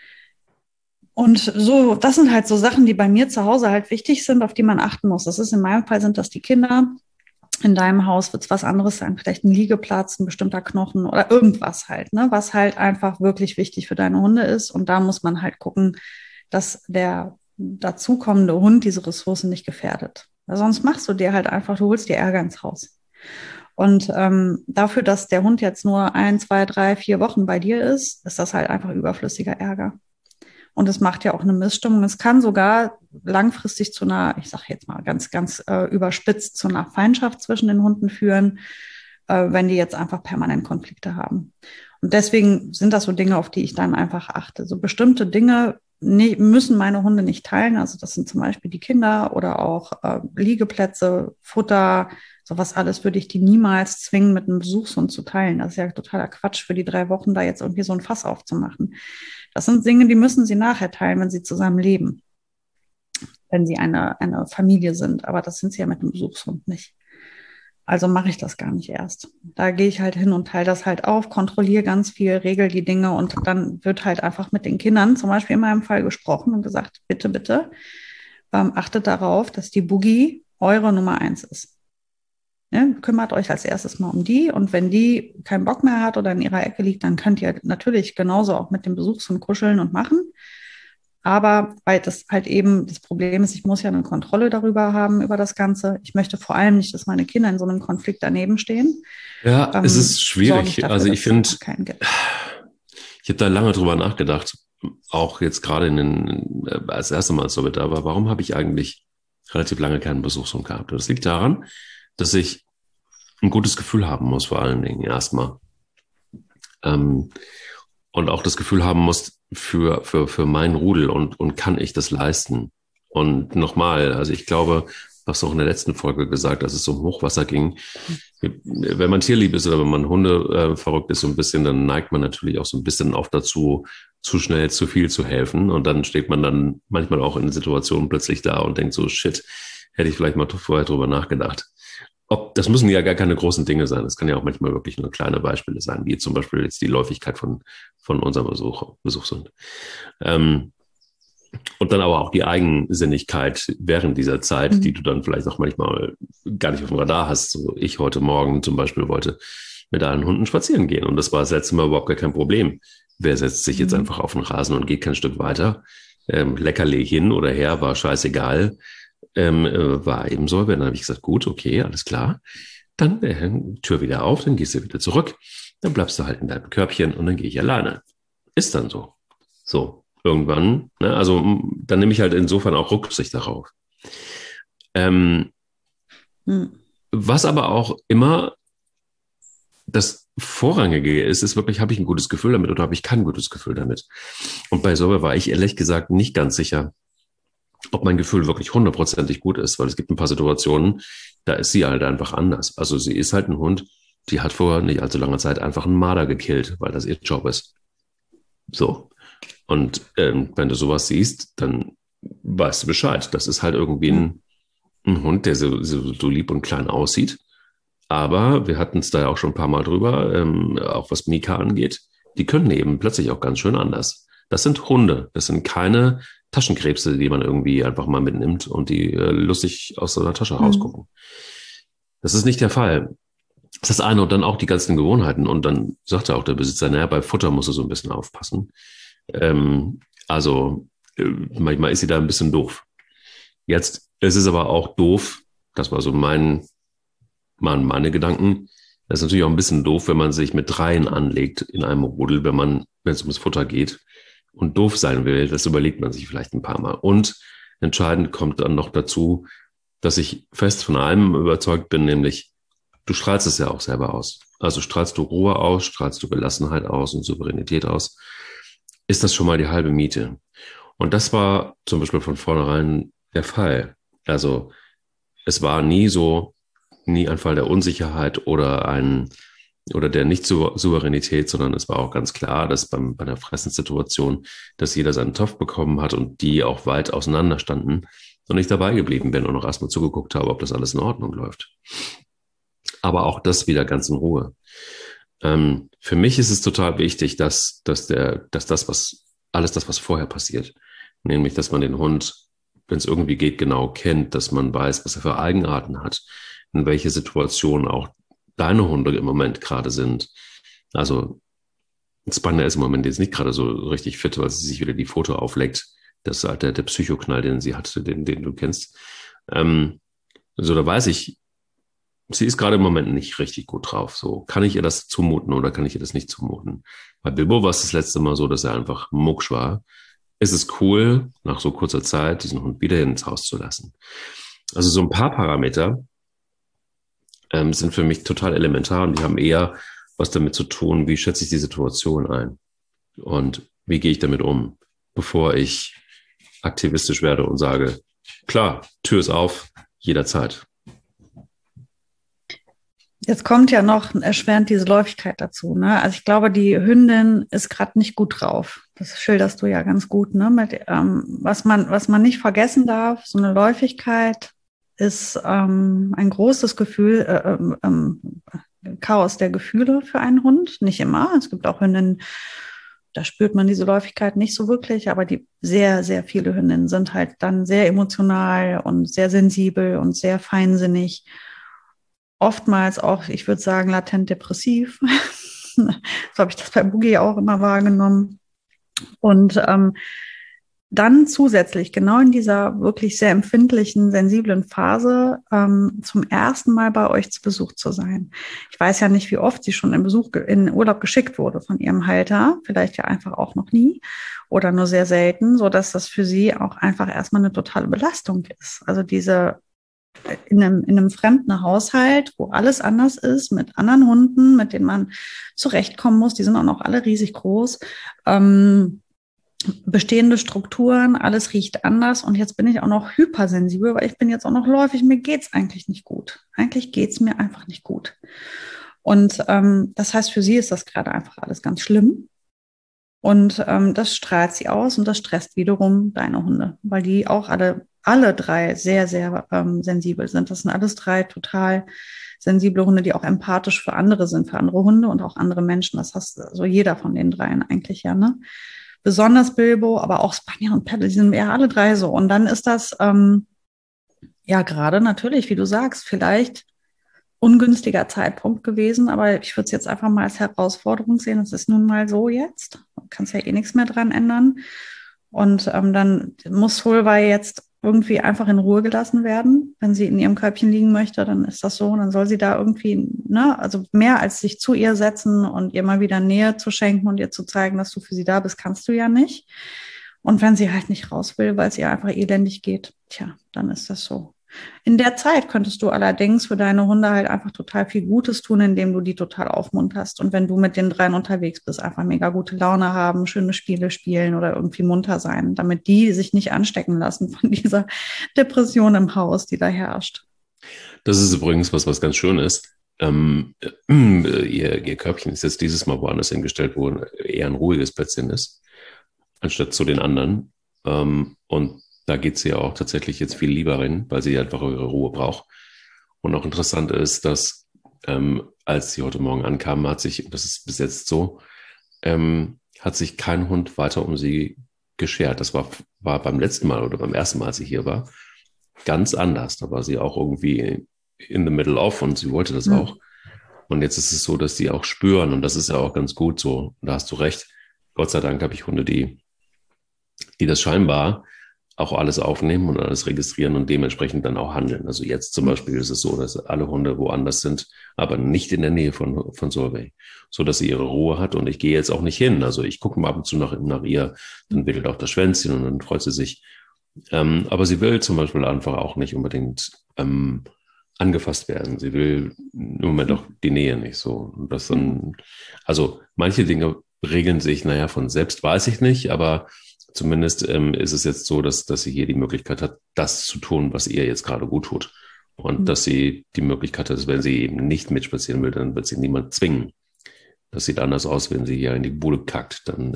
B: Und so, das sind halt so Sachen, die bei mir zu Hause halt wichtig sind, auf die man achten muss. Das ist in meinem Fall sind das die Kinder. In deinem Haus wird es was anderes sein, vielleicht ein Liegeplatz, ein bestimmter Knochen oder irgendwas halt, ne, was halt einfach wirklich wichtig für deine Hunde ist. Und da muss man halt gucken, dass der dazukommende Hund diese Ressourcen nicht gefährdet. Weil sonst machst du dir halt einfach, du holst dir Ärger ins Haus. Und ähm, dafür, dass der Hund jetzt nur ein, zwei, drei, vier Wochen bei dir ist, ist das halt einfach überflüssiger Ärger. Und es macht ja auch eine Missstimmung. Es kann sogar langfristig zu einer, ich sage jetzt mal ganz, ganz äh, überspitzt, zu einer Feindschaft zwischen den Hunden führen, äh, wenn die jetzt einfach permanent Konflikte haben. Und deswegen sind das so Dinge, auf die ich dann einfach achte. So bestimmte Dinge ne, müssen meine Hunde nicht teilen. Also das sind zum Beispiel die Kinder oder auch äh, Liegeplätze, Futter, sowas alles würde ich die niemals zwingen, mit einem Besuchshund zu teilen. Das ist ja totaler Quatsch, für die drei Wochen da jetzt irgendwie so ein Fass aufzumachen. Das sind Dinge, die müssen sie nachher teilen, wenn sie zusammen leben, wenn sie eine, eine Familie sind. Aber das sind sie ja mit einem Besuchshund nicht. Also mache ich das gar nicht erst. Da gehe ich halt hin und teile das halt auf, kontrolliere ganz viel, regel die Dinge und dann wird halt einfach mit den Kindern zum Beispiel in meinem Fall gesprochen und gesagt, bitte, bitte, ähm, achtet darauf, dass die Boogie eure Nummer eins ist. Ja, kümmert euch als erstes mal um die und wenn die keinen Bock mehr hat oder in ihrer Ecke liegt, dann könnt ihr natürlich genauso auch mit dem Besuchshund kuscheln und machen. Aber weil das halt eben das Problem ist, ich muss ja eine Kontrolle darüber haben, über das Ganze. Ich möchte vor allem nicht, dass meine Kinder in so einem Konflikt daneben stehen.
A: Ja,
B: ähm,
A: es ist schwierig.
B: Dafür,
A: also ich finde,
B: ich
A: habe da lange drüber nachgedacht, auch jetzt gerade in den, als erstes Mal so da war, warum habe ich eigentlich relativ lange keinen Besuchshund gehabt. Und das liegt daran, dass ich ein gutes Gefühl haben muss, vor allen Dingen erstmal. Ähm, und auch das Gefühl haben muss für, für, für mein Rudel und, und kann ich das leisten? Und nochmal, also ich glaube, was auch in der letzten Folge gesagt, dass es um Hochwasser ging. Wenn man tierlieb ist oder wenn man Hunde äh, verrückt ist so ein bisschen, dann neigt man natürlich auch so ein bisschen oft dazu, zu schnell, zu viel zu helfen. Und dann steht man dann manchmal auch in Situationen plötzlich da und denkt so, shit, hätte ich vielleicht mal vorher drüber nachgedacht. Ob, das müssen ja gar keine großen Dinge sein. Das kann ja auch manchmal wirklich nur kleine Beispiele sein, wie zum Beispiel jetzt die Läufigkeit von, von unserem Besuch, Besuchshund. Ähm, und dann aber auch die Eigensinnigkeit während dieser Zeit, mhm. die du dann vielleicht auch manchmal gar nicht auf dem Radar hast. So ich heute Morgen zum Beispiel wollte mit allen Hunden spazieren gehen und das war das letzte Mal überhaupt gar kein Problem. Wer setzt sich jetzt einfach auf den Rasen und geht kein Stück weiter? Ähm, Leckerli hin oder her, war scheißegal. Ähm, äh, war eben so. Dann habe ich gesagt, gut, okay, alles klar. Dann äh, Tür wieder auf, dann gehst du wieder zurück. Dann bleibst du halt in deinem Körbchen und dann gehe ich alleine. Ist dann so. So, irgendwann. Ne? Also dann nehme ich halt insofern auch Rücksicht darauf. Ähm, hm. Was aber auch immer das Vorrangige ist, ist wirklich, habe ich ein gutes Gefühl damit oder habe ich kein gutes Gefühl damit? Und bei Sorbe war ich ehrlich gesagt nicht ganz sicher, ob mein Gefühl wirklich hundertprozentig gut ist, weil es gibt ein paar Situationen, da ist sie halt einfach anders. Also sie ist halt ein Hund, die hat vor nicht allzu langer Zeit einfach einen Marder gekillt, weil das ihr Job ist. So. Und ähm, wenn du sowas siehst, dann weißt du Bescheid. Das ist halt irgendwie ein, ein Hund, der so, so, so lieb und klein aussieht. Aber wir hatten es da ja auch schon ein paar Mal drüber, ähm, auch was Mika angeht. Die können eben plötzlich auch ganz schön anders. Das sind Hunde. Das sind keine Taschenkrebse, die man irgendwie einfach mal mitnimmt und die äh, lustig aus so einer Tasche mhm. rausgucken. Das ist nicht der Fall. Das ist das eine und dann auch die ganzen Gewohnheiten. Und dann sagte auch der Besitzer, naja, bei Futter musst du so ein bisschen aufpassen. Ähm, also äh, manchmal ist sie da ein bisschen doof. Jetzt ist es aber auch doof, das war so mein, mein meine Gedanken. Das ist natürlich auch ein bisschen doof, wenn man sich mit dreien anlegt in einem Rudel, wenn man, wenn es ums Futter geht und doof sein will, das überlegt man sich vielleicht ein paar Mal. Und entscheidend kommt dann noch dazu, dass ich fest von einem überzeugt bin, nämlich du strahlst es ja auch selber aus. Also strahlst du Ruhe aus, strahlst du Gelassenheit aus und Souveränität aus, ist das schon mal die halbe Miete. Und das war zum Beispiel von vornherein der Fall. Also es war nie so, nie ein Fall der Unsicherheit oder ein oder der Nicht-Souveränität, sondern es war auch ganz klar, dass beim, bei der Fressenssituation, dass jeder seinen Topf bekommen hat und die auch weit auseinander standen und ich dabei geblieben bin und noch erstmal zugeguckt habe, ob das alles in Ordnung läuft. Aber auch das wieder ganz in Ruhe. Ähm, für mich ist es total wichtig, dass, dass, der, dass das, was alles das, was vorher passiert, nämlich, dass man den Hund, wenn es irgendwie geht, genau kennt, dass man weiß, was er für Eigenarten hat, in welche Situationen auch deine Hunde im Moment gerade sind. Also Spanier ist im Moment jetzt nicht gerade so richtig fit, weil sie sich wieder die Foto aufleckt. Das ist halt der, der Psychoknall, den sie hatte, den, den du kennst. Ähm, so, da weiß ich, sie ist gerade im Moment nicht richtig gut drauf. So, kann ich ihr das zumuten oder kann ich ihr das nicht zumuten? Bei Bilbo war es das letzte Mal so, dass er einfach mucksch war. Es ist cool, nach so kurzer Zeit diesen Hund wieder ins Haus zu lassen. Also so ein paar Parameter ähm, sind für mich total elementar und die haben eher was damit zu tun, wie schätze ich die Situation ein und wie gehe ich damit um, bevor ich aktivistisch werde und sage, klar, Tür ist auf, jederzeit.
B: Jetzt kommt ja noch erschwerend diese Läufigkeit dazu, ne? Also ich glaube, die Hündin ist gerade nicht gut drauf. Das schilderst du ja ganz gut, ne? Mit, ähm, was man, was man nicht vergessen darf, so eine Läufigkeit ist ähm, ein großes Gefühl, äh, ähm, Chaos der Gefühle für einen Hund. Nicht immer. Es gibt auch Hündinnen, da spürt man diese Läufigkeit nicht so wirklich, aber die sehr, sehr viele Hündinnen sind halt dann sehr emotional und sehr sensibel und sehr feinsinnig. Oftmals auch, ich würde sagen, latent depressiv. So habe ich das bei Boogie auch immer wahrgenommen. Und ähm, dann zusätzlich genau in dieser wirklich sehr empfindlichen, sensiblen Phase ähm, zum ersten Mal bei euch zu Besuch zu sein. Ich weiß ja nicht, wie oft sie schon in Besuch in Urlaub geschickt wurde von ihrem Halter, vielleicht ja einfach auch noch nie oder nur sehr selten, so dass das für sie auch einfach erstmal eine totale Belastung ist. Also diese in einem, in einem fremden Haushalt, wo alles anders ist, mit anderen Hunden, mit denen man zurechtkommen muss, die sind auch noch alle riesig groß. Ähm, bestehende Strukturen, alles riecht anders und jetzt bin ich auch noch hypersensibel, weil ich bin jetzt auch noch läufig, mir geht's eigentlich nicht gut. Eigentlich geht's mir einfach nicht gut. Und ähm, das heißt, für sie ist das gerade einfach alles ganz schlimm und ähm, das strahlt sie aus und das stresst wiederum deine Hunde, weil die auch alle, alle drei sehr, sehr ähm, sensibel sind. Das sind alles drei total sensible Hunde, die auch empathisch für andere sind, für andere Hunde und auch andere Menschen. Das hast so also jeder von den dreien eigentlich ja, ne? Besonders Bilbo, aber auch Spanier und Paddle, die sind ja alle drei so. Und dann ist das, ähm, ja, gerade natürlich, wie du sagst, vielleicht ungünstiger Zeitpunkt gewesen, aber ich würde es jetzt einfach mal als Herausforderung sehen. Es ist nun mal so jetzt. Du kannst ja eh nichts mehr dran ändern. Und ähm, dann muss Solvay jetzt irgendwie einfach in Ruhe gelassen werden. Wenn sie in ihrem Körbchen liegen möchte, dann ist das so. Dann soll sie da irgendwie, ne, also mehr als sich zu ihr setzen und ihr mal wieder Nähe zu schenken und ihr zu zeigen, dass du für sie da bist, kannst du ja nicht. Und wenn sie halt nicht raus will, weil es ihr einfach elendig geht, tja, dann ist das so. In der Zeit könntest du allerdings für deine Hunde halt einfach total viel Gutes tun, indem du die total aufmunterst. Und wenn du mit den dreien unterwegs bist, einfach mega gute Laune haben, schöne Spiele spielen oder irgendwie munter sein, damit die sich nicht anstecken lassen von dieser Depression im Haus, die da herrscht.
A: Das ist übrigens was, was ganz schön ist. Ähm, äh, ihr, ihr Körbchen ist jetzt dieses Mal woanders hingestellt, wo eher ein ruhiges Plätzchen ist, anstatt zu den anderen. Ähm, und da geht sie ja auch tatsächlich jetzt viel lieber rein, weil sie einfach ihre Ruhe braucht. Und auch interessant ist, dass ähm, als sie heute Morgen ankam, hat sich, das ist bis jetzt so, ähm, hat sich kein Hund weiter um sie geschert. Das war, war beim letzten Mal oder beim ersten Mal, als sie hier war, ganz anders. Da war sie auch irgendwie in the middle of und sie wollte das mhm. auch. Und jetzt ist es so, dass die auch spüren und das ist ja auch ganz gut so. Da hast du recht. Gott sei Dank habe ich Hunde, die, die das scheinbar auch alles aufnehmen und alles registrieren und dementsprechend dann auch handeln. Also jetzt zum Beispiel ist es so, dass alle Hunde woanders sind, aber nicht in der Nähe von, von Solvay, so dass sie ihre Ruhe hat und ich gehe jetzt auch nicht hin. Also ich gucke mal ab und zu nach, nach ihr, dann wedelt auch das Schwänzchen und dann freut sie sich. Ähm, aber sie will zum Beispiel einfach auch nicht unbedingt ähm, angefasst werden. Sie will im Moment auch die Nähe nicht so. Und das dann, also manche Dinge regeln sich, naja, von selbst weiß ich nicht, aber zumindest ähm, ist es jetzt so, dass, dass sie hier die Möglichkeit hat, das zu tun, was ihr jetzt gerade gut tut. Und mhm. dass sie die Möglichkeit hat, dass wenn sie eben nicht mitspazieren will, dann wird sie niemand zwingen. Das sieht anders aus, wenn sie hier in die Bude kackt. Dann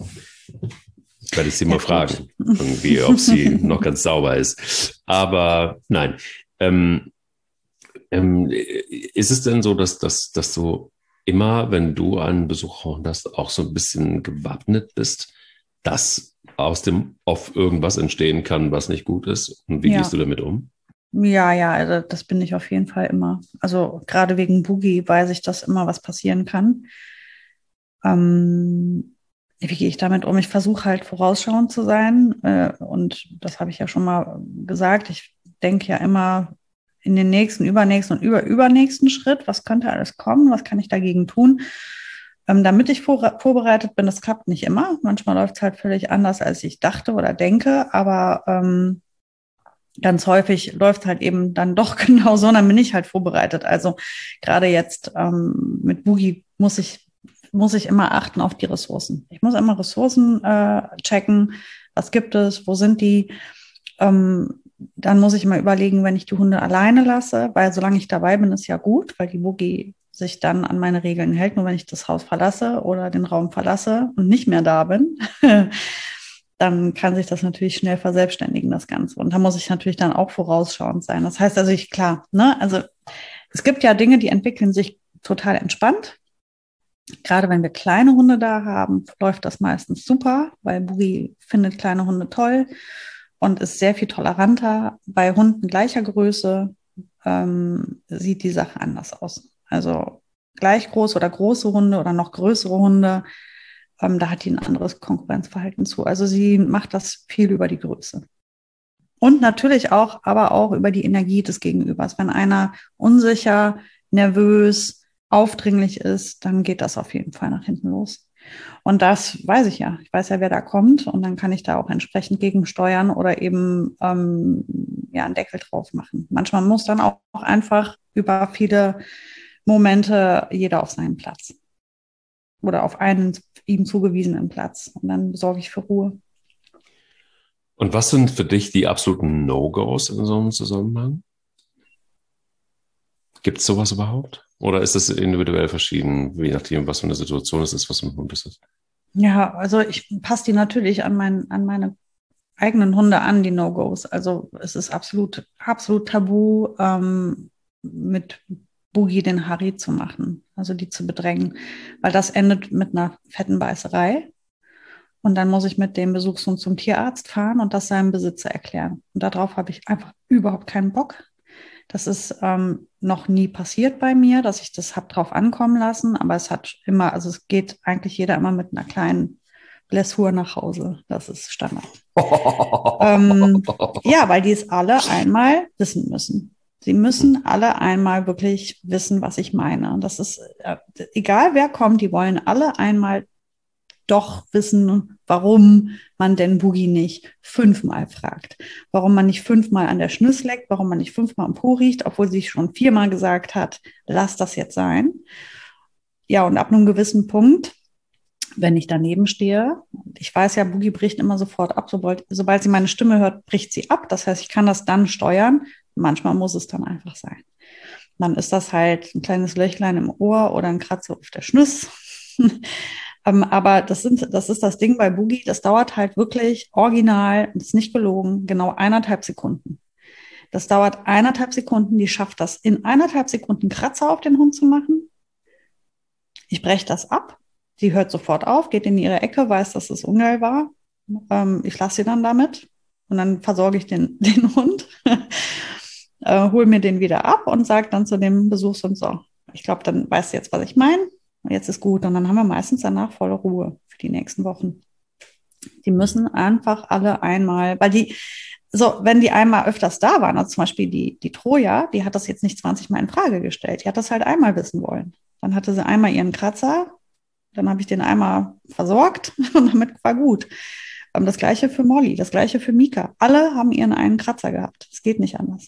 A: äh, werde ich sie mal ja, fragen, irgendwie, ob sie noch ganz sauber ist. Aber nein. Ähm, ähm, ist es denn so, dass, dass, dass du immer, wenn du einen Besuch hast, auch so ein bisschen gewappnet bist, dass aus dem Off irgendwas entstehen kann, was nicht gut ist? Und wie ja. gehst du damit um?
B: Ja, ja, also das bin ich auf jeden Fall immer. Also gerade wegen Boogie weiß ich, dass immer was passieren kann. Ähm, wie gehe ich damit um? Ich versuche halt vorausschauend zu sein. Äh, und das habe ich ja schon mal gesagt. Ich denke ja immer in den nächsten, übernächsten und über, übernächsten Schritt. Was könnte alles kommen? Was kann ich dagegen tun? Ähm, damit ich vor, vorbereitet bin, das klappt nicht immer. Manchmal läuft es halt völlig anders, als ich dachte oder denke, aber ähm, ganz häufig läuft halt eben dann doch genau so, und dann bin ich halt vorbereitet. Also gerade jetzt ähm, mit Boogie muss ich, muss ich immer achten auf die Ressourcen. Ich muss immer Ressourcen äh, checken, was gibt es, wo sind die. Ähm, dann muss ich immer überlegen, wenn ich die Hunde alleine lasse, weil solange ich dabei bin, ist ja gut, weil die Boogie sich dann an meine Regeln hält. Nur wenn ich das Haus verlasse oder den Raum verlasse und nicht mehr da bin, dann kann sich das natürlich schnell verselbstständigen, das Ganze. Und da muss ich natürlich dann auch vorausschauend sein. Das heißt also, ich, klar, ne, also es gibt ja Dinge, die entwickeln sich total entspannt. Gerade wenn wir kleine Hunde da haben, läuft das meistens super, weil Boogie findet kleine Hunde toll und ist sehr viel toleranter. Bei Hunden gleicher Größe ähm, sieht die Sache anders aus. Also gleich groß oder große Hunde oder noch größere Hunde ähm, da hat die ein anderes Konkurrenzverhalten zu. Also sie macht das viel über die Größe. Und natürlich auch, aber auch über die Energie des Gegenübers. Wenn einer unsicher, nervös, aufdringlich ist, dann geht das auf jeden Fall nach hinten los. Und das weiß ich ja. Ich weiß ja, wer da kommt und dann kann ich da auch entsprechend gegensteuern oder eben ähm, ja, einen Deckel drauf machen. Manchmal muss dann auch einfach über viele Momente jeder auf seinen Platz oder auf einen ihm zugewiesenen Platz und dann sorge ich für Ruhe.
A: Und was sind für dich die absoluten No-Gos in so einem Zusammenhang? Gibt es sowas überhaupt? Oder ist es individuell verschieden, je nachdem, was für eine Situation es ist, was für ein Hund es ist?
B: Ja, also ich passe die natürlich an, mein, an meine eigenen Hunde an, die No-Gos. Also es ist absolut, absolut tabu, ähm, mit Boogie den Harry zu machen, also die zu bedrängen, weil das endet mit einer fetten Beißerei. Und dann muss ich mit dem Besuchshund zum Tierarzt fahren und das seinem Besitzer erklären. Und darauf habe ich einfach überhaupt keinen Bock. Das ist ähm, noch nie passiert bei mir, dass ich das habe drauf ankommen lassen, aber es hat immer, also es geht eigentlich jeder immer mit einer kleinen Blessur nach Hause. Das ist Standard. ähm, ja, weil die es alle einmal wissen müssen. Sie müssen alle einmal wirklich wissen, was ich meine. Und das ist, äh, egal wer kommt, die wollen alle einmal doch wissen, warum man denn Boogie nicht fünfmal fragt. Warum man nicht fünfmal an der Schnüss leckt, warum man nicht fünfmal am Po riecht, obwohl sie schon viermal gesagt hat, lass das jetzt sein. Ja, und ab einem gewissen Punkt, wenn ich daneben stehe, ich weiß ja, Boogie bricht immer sofort ab, sobald, sobald sie meine Stimme hört, bricht sie ab. Das heißt, ich kann das dann steuern. Manchmal muss es dann einfach sein. Dann ist das halt ein kleines Löchlein im Ohr oder ein Kratzer auf der Schnüss. Um, aber das, sind, das ist das Ding bei Boogie, das dauert halt wirklich original, das ist nicht gelogen, genau eineinhalb Sekunden. Das dauert eineinhalb Sekunden, die schafft das in eineinhalb Sekunden Kratzer auf den Hund zu machen. Ich breche das ab, sie hört sofort auf, geht in ihre Ecke, weiß, dass es ungeil war. Um, ich lasse sie dann damit und dann versorge ich den, den Hund, uh, hole mir den wieder ab und sage dann zu dem Besuchshund so, ich glaube, dann weißt du jetzt, was ich meine. Jetzt ist gut. Und dann haben wir meistens danach volle Ruhe für die nächsten Wochen. Die müssen einfach alle einmal, weil die, so, wenn die einmal öfters da waren, also zum Beispiel die, die Troja, die hat das jetzt nicht zwanzig Mal in Frage gestellt. Die hat das halt einmal wissen wollen. Dann hatte sie einmal ihren Kratzer, dann habe ich den einmal versorgt und damit war gut. Das Gleiche für Molly, das Gleiche für Mika. Alle haben ihren einen Kratzer gehabt. Es geht nicht anders.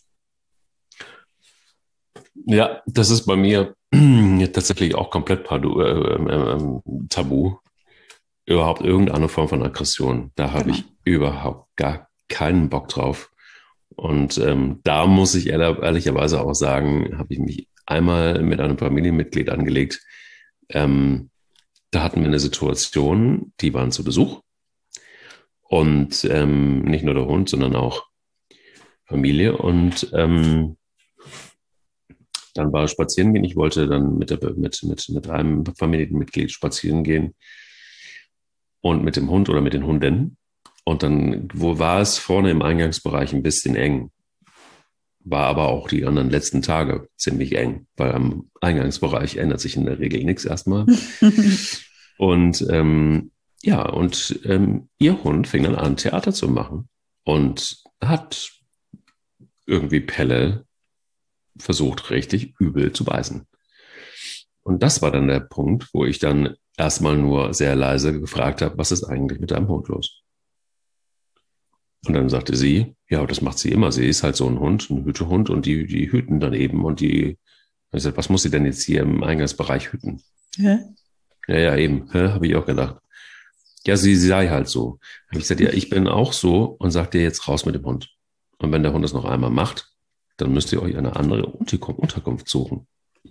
A: Ja, das ist bei mir tatsächlich auch komplett padu, äh, äh, tabu. Überhaupt irgendeine Form von Aggression. Da habe genau. ich überhaupt gar keinen Bock drauf. Und ähm, da muss ich ehrlich, ehrlicherweise auch sagen, habe ich mich einmal mit einem Familienmitglied angelegt. Ähm, da hatten wir eine Situation, die waren zu Besuch. Und ähm, nicht nur der Hund, sondern auch Familie. Und ähm, dann war spazieren gehen. Ich wollte dann mit, der, mit, mit, mit einem Familienmitglied spazieren gehen und mit dem Hund oder mit den Hunden. Und dann wo war es vorne im Eingangsbereich ein bisschen eng. War aber auch die anderen letzten Tage ziemlich eng, weil am Eingangsbereich ändert sich in der Regel nichts erstmal. und ähm, ja, und ähm, ihr Hund fing dann an, Theater zu machen und hat irgendwie Pelle versucht, richtig übel zu beißen. Und das war dann der Punkt, wo ich dann erstmal nur sehr leise gefragt habe, was ist eigentlich mit deinem Hund los? Und dann sagte sie, ja, das macht sie immer. Sie ist halt so ein Hund, ein Hütehund und die, die hüten dann eben. Und die, ich sagte, was muss sie denn jetzt hier im Eingangsbereich hüten? Hä? Ja, ja, eben, habe ich auch gedacht. Ja, sie, sie sei halt so. Habe ich gesagt, ja, ich bin auch so und sagt ihr jetzt raus mit dem Hund. Und wenn der Hund das noch einmal macht, dann müsst ihr euch eine andere Unterkunft suchen.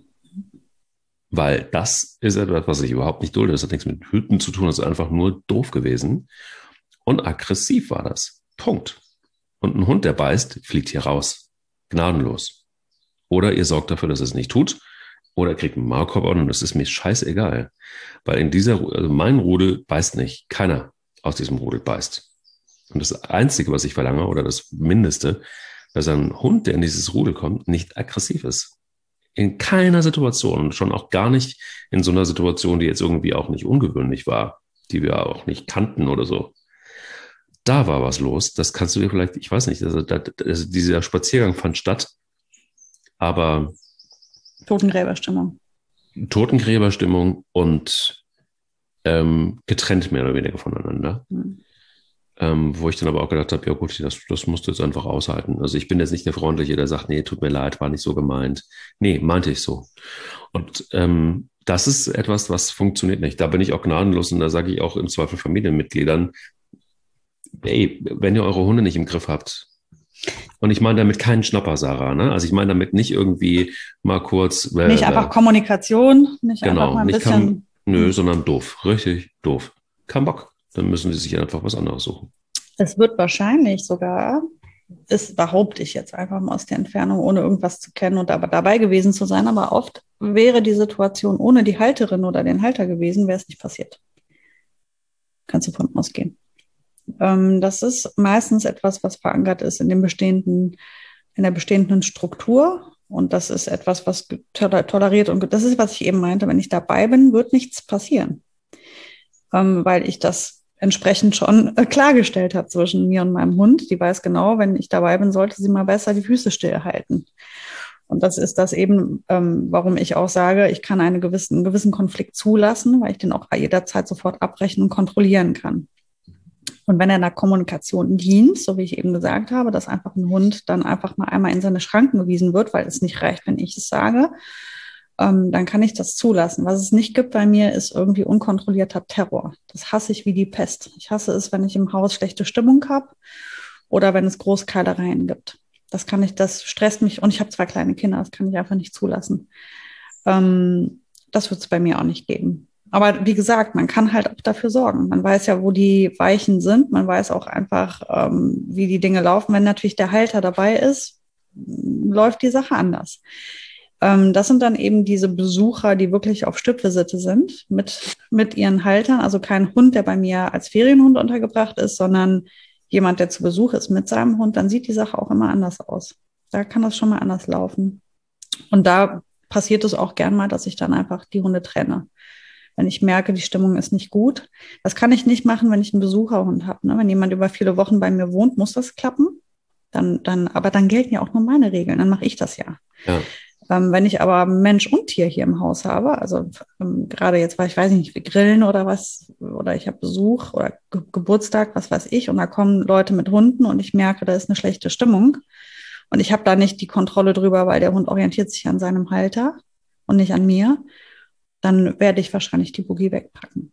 A: Weil das ist etwas, was ich überhaupt nicht dulde. Das hat nichts mit Hüten zu tun, das ist einfach nur doof gewesen. Und aggressiv war das. Punkt. Und ein Hund, der beißt, fliegt hier raus. Gnadenlos. Oder ihr sorgt dafür, dass es nicht tut. Oder er kriegt einen Maulkorb an und das ist mir scheißegal. Weil in dieser, also mein Rudel beißt nicht. Keiner aus diesem Rudel beißt. Und das Einzige, was ich verlange, oder das Mindeste, dass ein Hund, der in dieses Rudel kommt, nicht aggressiv ist. In keiner Situation, schon auch gar nicht in so einer Situation, die jetzt irgendwie auch nicht ungewöhnlich war. die wir auch nicht kannten oder so. Da war was los. Das kannst du dir vielleicht, ich weiß nicht, also, da, also dieser Spaziergang fand statt, aber
B: Totengräberstimmung.
A: Totengräberstimmung und ähm, getrennt mehr oder weniger voneinander.
B: Hm.
A: Ähm, wo ich dann aber auch gedacht habe, ja gut, das, das musst du jetzt einfach aushalten. Also ich bin jetzt nicht der Freundliche, der sagt, nee, tut mir leid, war nicht so gemeint. Nee, meinte ich so. Und ähm, das ist etwas, was funktioniert nicht. Da bin ich auch gnadenlos und da sage ich auch im Zweifel Familienmitgliedern, ey, wenn ihr eure Hunde nicht im Griff habt, und ich meine damit keinen Schnapper, Sarah, ne? Also ich meine damit nicht irgendwie mal kurz. Äh,
B: Nicht einfach Kommunikation, nicht einfach
A: genau,
B: mal ein
A: nicht
B: bisschen.
A: kann, nö, sondern doof. Richtig doof. Kein Bock. Dann müssen sie sich einfach was anderes suchen.
B: Es wird wahrscheinlich sogar, ist, behaupte ich jetzt einfach mal aus der Entfernung, ohne irgendwas zu kennen und aber dabei gewesen zu sein, aber oft wäre die Situation ohne die Halterin oder den Halter gewesen, wäre es nicht passiert. Kannst du von ausgehen. Ähm, das ist meistens etwas, was verankert ist in dem bestehenden, in der bestehenden Struktur. Und das ist etwas, was toleriert und das ist, was ich eben meinte, wenn ich dabei bin, wird nichts passieren. Ähm, weil ich das entsprechend schon äh, klargestellt habe zwischen mir und meinem Hund. Die weiß genau, wenn ich dabei bin, sollte sie mal besser die Füße stillhalten. Und das ist das eben, ähm, warum ich auch sage, ich kann einen gewissen, einen gewissen Konflikt zulassen, weil ich den auch jederzeit sofort abbrechen und kontrollieren kann. Und wenn er in der Kommunikation dient, so wie ich eben gesagt habe, dass einfach ein Hund dann einfach mal einmal in seine Schranken gewiesen wird, weil es nicht reicht, wenn ich es sage, ähm, dann kann ich das zulassen. Was es nicht gibt bei mir, ist irgendwie unkontrollierter Terror. Das hasse ich wie die Pest. Ich hasse es, wenn ich im Haus schlechte Stimmung habe oder wenn es Großkeilereien gibt. Das kann ich, das stresst mich und ich habe zwei kleine Kinder, das kann ich einfach nicht zulassen. Ähm, das wird es bei mir auch nicht geben. Aber wie gesagt, man kann halt auch dafür sorgen. Man weiß ja, wo die Weichen sind. Man weiß auch einfach, ähm, wie die Dinge laufen. Wenn natürlich der Halter dabei ist, läuft die Sache anders. Ähm, das sind dann eben diese Besucher, die wirklich auf Stippvisite sind mit, mit ihren Haltern. Also kein Hund, der bei mir als Ferienhund untergebracht ist, sondern jemand, der zu Besuch ist mit seinem Hund. Dann sieht die Sache auch immer anders aus. Da kann das schon mal anders laufen. Und da passiert es auch gern mal, dass ich dann einfach die Hunde trenne. Wenn ich merke, die Stimmung ist nicht gut. Das kann ich nicht machen, wenn ich einen Besucherhund habe. Ne? Wenn jemand über viele Wochen bei mir wohnt, muss das klappen. Dann, dann, aber dann gelten ja auch nur meine Regeln. Dann mache ich das ja.
A: Ja.
B: Ähm, wenn ich aber Mensch und Tier hier im Haus habe, also ähm, gerade jetzt war ich, weiß ich nicht, wir grillen oder was, oder ich habe Besuch oder Ge Geburtstag, was weiß ich, und da kommen Leute mit Hunden und ich merke, da ist eine schlechte Stimmung und ich habe da nicht die Kontrolle drüber, weil der Hund orientiert sich an seinem Halter und nicht an mir, dann werde ich wahrscheinlich die Boogie wegpacken.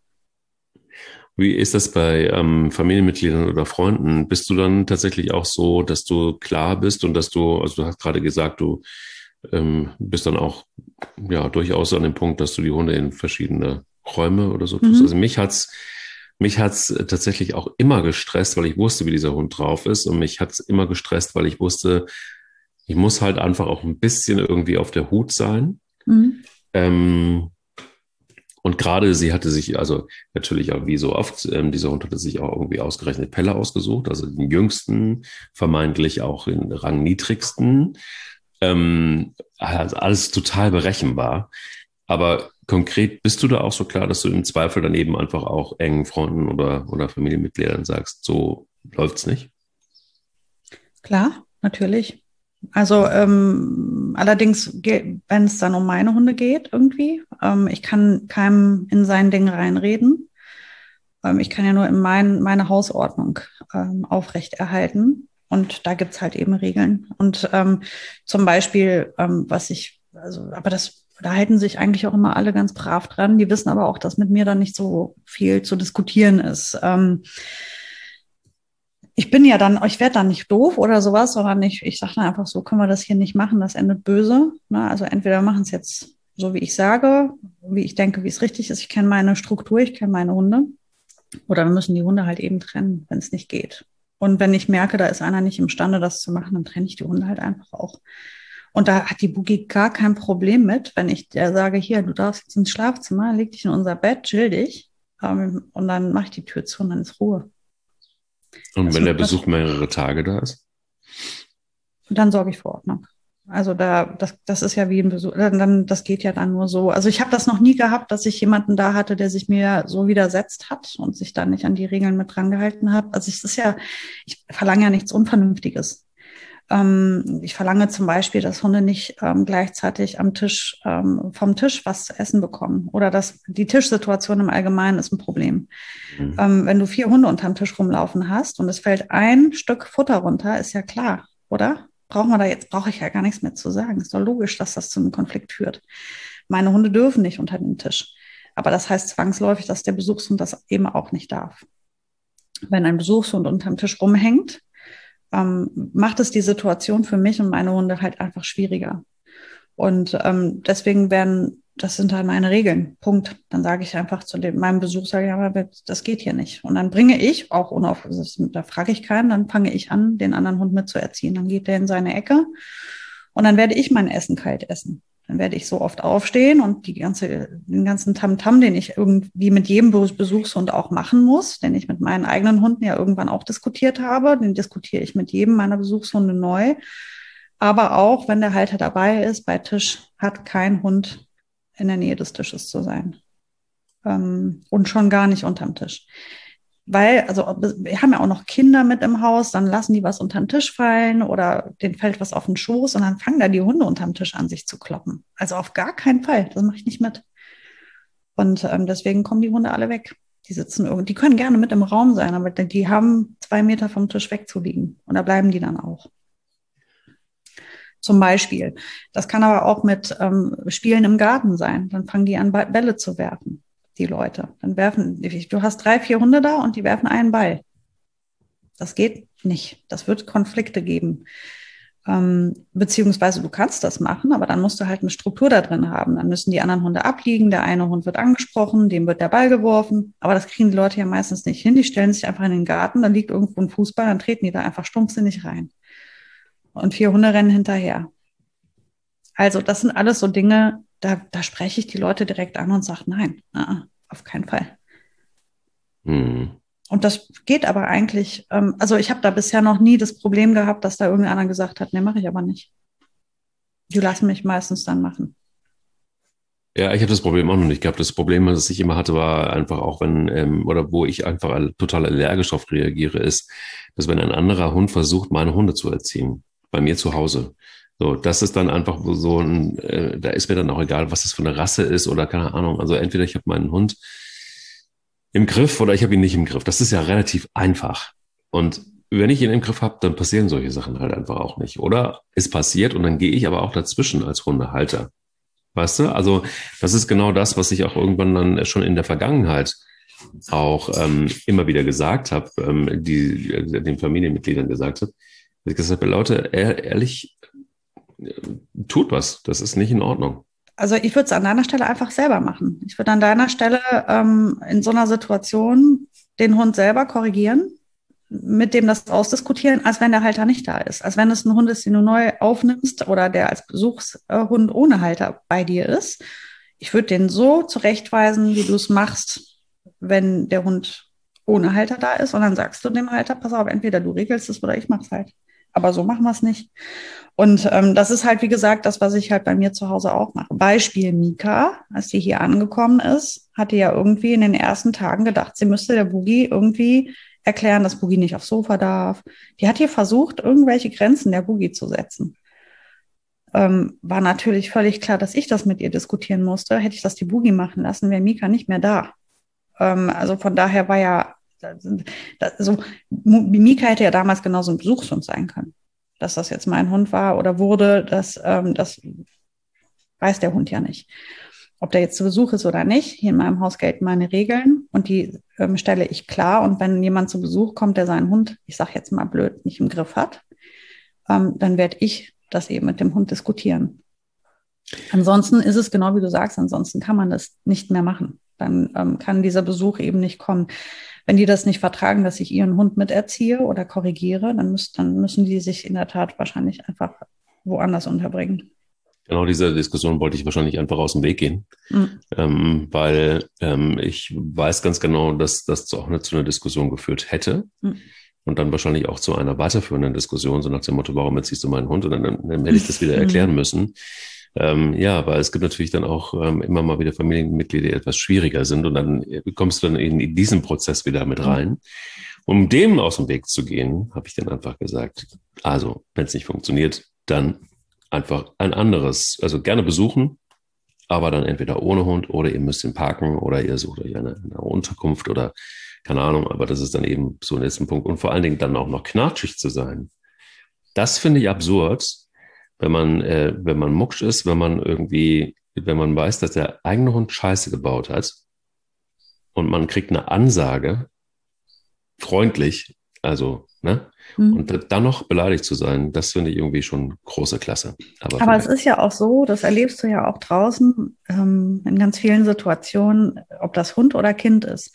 A: Wie ist das bei ähm, Familienmitgliedern oder Freunden? Bist du dann tatsächlich auch so, dass du klar bist und dass du, also du hast gerade gesagt, du ähm, bist dann auch ja durchaus an dem Punkt, dass du die Hunde in verschiedene Räume oder so tust.
B: Mhm.
A: Also mich hat's mich hat's tatsächlich auch immer gestresst, weil ich wusste, wie dieser Hund drauf ist, und mich hat's immer gestresst, weil ich wusste, ich muss halt einfach auch ein bisschen irgendwie auf der Hut sein.
B: Mhm.
A: Ähm, Und gerade sie hatte sich, also natürlich auch wie so oft, ähm, dieser Hund hatte sich auch irgendwie ausgerechnet Pelle ausgesucht, also den jüngsten, vermeintlich auch den rangniedrigsten. Ähm, also alles total berechenbar. Aber konkret bist du da auch so klar, dass du im Zweifel dann eben einfach auch engen Freunden oder, oder Familienmitgliedern sagst, so läuft's nicht?
B: Klar, natürlich. Also ähm, allerdings, wenn es dann um meine Hunde geht, irgendwie, ähm, ich kann keinem in sein Ding reinreden. Ähm, ich kann ja nur in mein, meine Hausordnung ähm, aufrechterhalten. Und da gibt's halt eben Regeln. Und ähm, zum Beispiel, ähm, was ich, also, aber das, da halten sich eigentlich auch immer alle ganz brav dran. Die wissen aber auch, dass mit mir dann nicht so viel zu diskutieren ist. Ähm, ich bin ja dann, ich werde dann nicht doof oder sowas, sondern ich, ich sage dann einfach so, können wir das hier nicht machen, das endet böse. Ne? Also entweder wir machen es jetzt so, wie ich sage, wie ich denke, wie es richtig ist. Ich kenne meine Struktur, ich kenne meine Hunde. Oder wir müssen die Hunde halt eben trennen, wenn es nicht geht. Und wenn ich merke, da ist einer nicht imstande, das zu machen, dann trenne ich die Hunde halt einfach auch. Und da hat die Boogie gar kein Problem mit, wenn ich der sage, hier, du darfst jetzt ins Schlafzimmer, leg dich in unser Bett, chill dich. Ähm, und dann mache ich die Tür zu und dann ist Ruhe.
A: Und
B: Das,
A: wenn der
B: das,
A: Besuch mehrere Tage da ist?
B: dann sorge ich für Ordnung. Also da, das, das ist ja wie ein Besuch, dann, das geht ja dann nur so. Also ich habe das noch nie gehabt, dass ich jemanden da hatte, der sich mir so widersetzt hat und sich dann nicht an die Regeln mit dran gehalten hat. Also es ist ja, ich verlange ja nichts Unvernünftiges. Ähm, ich verlange zum Beispiel, dass Hunde nicht ähm, gleichzeitig am Tisch, ähm, vom Tisch was zu essen bekommen. Oder dass die Tischsituation im Allgemeinen ist ein Problem.
A: Mhm.
B: Ähm, wenn du vier Hunde unterm Tisch rumlaufen hast und es fällt ein Stück Futter runter, ist ja klar, oder? Brauchen wir da jetzt, brauche ich ja gar nichts mehr zu sagen. Ist doch logisch, dass das zu einem Konflikt führt. Meine Hunde dürfen nicht unter den Tisch. Aber das heißt zwangsläufig, dass der Besuchshund das eben auch nicht darf. Wenn ein Besuchshund unterm Tisch rumhängt, ähm, macht es die Situation für mich und meine Hunde halt einfach schwieriger. Und ähm, deswegen werden, das sind halt meine Regeln. Punkt. Dann sage ich einfach zu dem, meinem Besuch, sage ich, aber das geht hier nicht. Und dann bringe ich, auch unauf, da frage ich keinen, dann fange ich an, den anderen Hund mitzuerziehen. Dann geht der in seine Ecke und dann werde ich mein Essen kalt essen. Dann werde ich so oft aufstehen und die ganze, den ganzen Tamtam, den ich irgendwie mit jedem Besuchshund auch machen muss, den ich mit meinen eigenen Hunden ja irgendwann auch diskutiert habe, den diskutiere ich mit jedem meiner Besuchshunde neu. Aber auch, wenn der Halter dabei ist, bei Tisch hat kein Hund in der Nähe des Tisches zu sein. Ähm, und schon gar nicht unterm Tisch. Weil, also wir haben ja auch noch Kinder mit im Haus, dann lassen die was unter den Tisch fallen oder denen fällt was auf den Schoß und dann fangen da die Hunde unterm Tisch an, sich zu kloppen. Also auf gar keinen Fall, das mache ich nicht mit. Und ähm, deswegen kommen die Hunde alle weg. Die sitzen irgendwie, die können gerne mit im Raum sein, aber die haben zwei Meter vom Tisch wegzuliegen. Und da bleiben die dann auch. Zum Beispiel. Das kann aber auch mit ähm, Spielen im Garten sein. Dann fangen die an, Bälle zu werfen, die Leute. Dann werfen, du hast drei, vier Hunde da und die werfen einen Ball. Das geht nicht. Das wird Konflikte geben. Ähm, beziehungsweise du kannst das machen, aber dann musst du halt eine Struktur da drin haben. Dann müssen die anderen Hunde abliegen, der eine Hund wird angesprochen, dem wird der Ball geworfen. Aber das kriegen die Leute ja meistens nicht hin. Die stellen sich einfach in den Garten, dann liegt irgendwo ein Fußball, dann treten die da einfach stumpfsinnig rein. Und vier Hunde rennen hinterher. Also das sind alles so Dinge, da, da spreche ich die Leute direkt an und sage, nein, uh, auf keinen Fall.
A: Mhm.
B: Und das geht aber eigentlich, ähm, also ich habe da bisher noch nie das Problem gehabt, dass da irgendeiner gesagt hat, nee, mache ich aber nicht. Die lassen mich meistens dann machen.
A: Ja, ich habe das Problem auch noch nicht gehabt. Das Problem, das ich immer hatte, war einfach auch, wenn, ähm, oder wo ich einfach total allergisch drauf reagiere, ist, dass wenn ein anderer Hund versucht, meine Hunde zu erziehen, bei mir zu Hause. So, das ist dann einfach so ein, äh, da ist mir dann auch egal, was das für eine Rasse ist oder keine Ahnung. Also entweder ich habe meinen Hund im Griff oder ich habe ihn nicht im Griff. Das ist ja relativ einfach. Und wenn ich ihn im Griff habe, dann passieren solche Sachen halt einfach auch nicht. Oder es passiert und dann gehe ich aber auch dazwischen als Hundehalter. Weißt du? Also das ist genau das, was ich auch irgendwann dann schon in der Vergangenheit auch ähm, immer wieder gesagt habe, ähm, die äh, den Familienmitgliedern gesagt habe. Ich gesagt habe, Leute, ehrlich, tut was. Das ist nicht in Ordnung.
B: Also ich würde es an deiner Stelle einfach selber machen. Ich würde an deiner Stelle ähm, in so einer Situation den Hund selber korrigieren, mit dem das ausdiskutieren, als wenn der Halter nicht da ist. Als wenn es ein Hund ist, den du neu aufnimmst oder der als Besuchshund ohne Halter bei dir ist. Ich würde den so zurechtweisen, wie du es machst, wenn der Hund ohne Halter da ist. Und dann sagst du dem Halter, pass auf, entweder du regelst es oder ich mach's halt. Aber so machen wir es nicht. Und ähm, das ist halt, wie gesagt, das, was ich halt bei mir zu Hause auch mache. Beispiel Mika, als die hier angekommen ist, hatte ja irgendwie in den ersten Tagen gedacht, sie müsste der Boogie irgendwie erklären, dass Boogie nicht aufs Sofa darf. Die hat hier versucht, irgendwelche Grenzen der Boogie zu setzen. Ähm, war natürlich völlig klar, dass ich das mit ihr diskutieren musste. Hätte ich das die Boogie machen lassen, wäre Mika nicht mehr da. Ähm, also von daher war ja, also Mika hätte ja damals genauso ein Besuchshund sein können. Dass das jetzt mein Hund war oder wurde, das, ähm, das weiß der Hund ja nicht. Ob der jetzt zu Besuch ist oder nicht, hier in meinem Haus gelten meine Regeln und die ähm, stelle ich klar. Und wenn jemand zu Besuch kommt, der seinen Hund, ich sage jetzt mal blöd, nicht im Griff hat, ähm, dann werde ich das eben mit dem Hund diskutieren. Ansonsten ist es genau wie du sagst, ansonsten kann man das nicht mehr machen. Dann ähm, kann dieser Besuch eben nicht kommen. Wenn die das nicht vertragen, dass ich ihren Hund miterziehe oder korrigiere, dann, müsst, dann müssen die sich in der Tat wahrscheinlich einfach woanders unterbringen.
A: Genau diese Diskussion wollte ich wahrscheinlich einfach aus dem Weg gehen, mhm. ähm, weil ähm, ich weiß ganz genau, dass das auch nicht zu einer Diskussion geführt hätte. Mhm. Und dann wahrscheinlich auch zu einer weiterführenden Diskussion, so nach dem Motto, warum erziehst du meinen Hund? Und dann, dann hätte ich das wieder erklären müssen. Ähm, ja, weil es gibt natürlich dann auch ähm, immer mal wieder Familienmitglieder, die etwas schwieriger sind. Und dann kommst du dann in, in diesen Prozess wieder mit rein. Um dem aus dem Weg zu gehen, habe ich dann einfach gesagt, also, wenn es nicht funktioniert, dann einfach ein anderes, also gerne besuchen, aber dann entweder ohne Hund oder ihr müsst ihn parken oder ihr sucht euch eine, eine Unterkunft oder keine Ahnung, aber das ist dann eben so ein nächsten Punkt. Und vor allen Dingen dann auch noch knatschig zu sein. Das finde ich absurd, wenn man, äh, wenn man mucksch ist, wenn man irgendwie, wenn man weiß, dass der eigene Hund Scheiße gebaut hat und man kriegt eine Ansage, freundlich, also, ne? Mhm. Und dann noch beleidigt zu sein, das finde ich irgendwie schon große Klasse.
B: Aber, Aber es ist ja auch so, das erlebst du ja auch draußen ähm, in ganz vielen Situationen, ob das Hund oder Kind ist.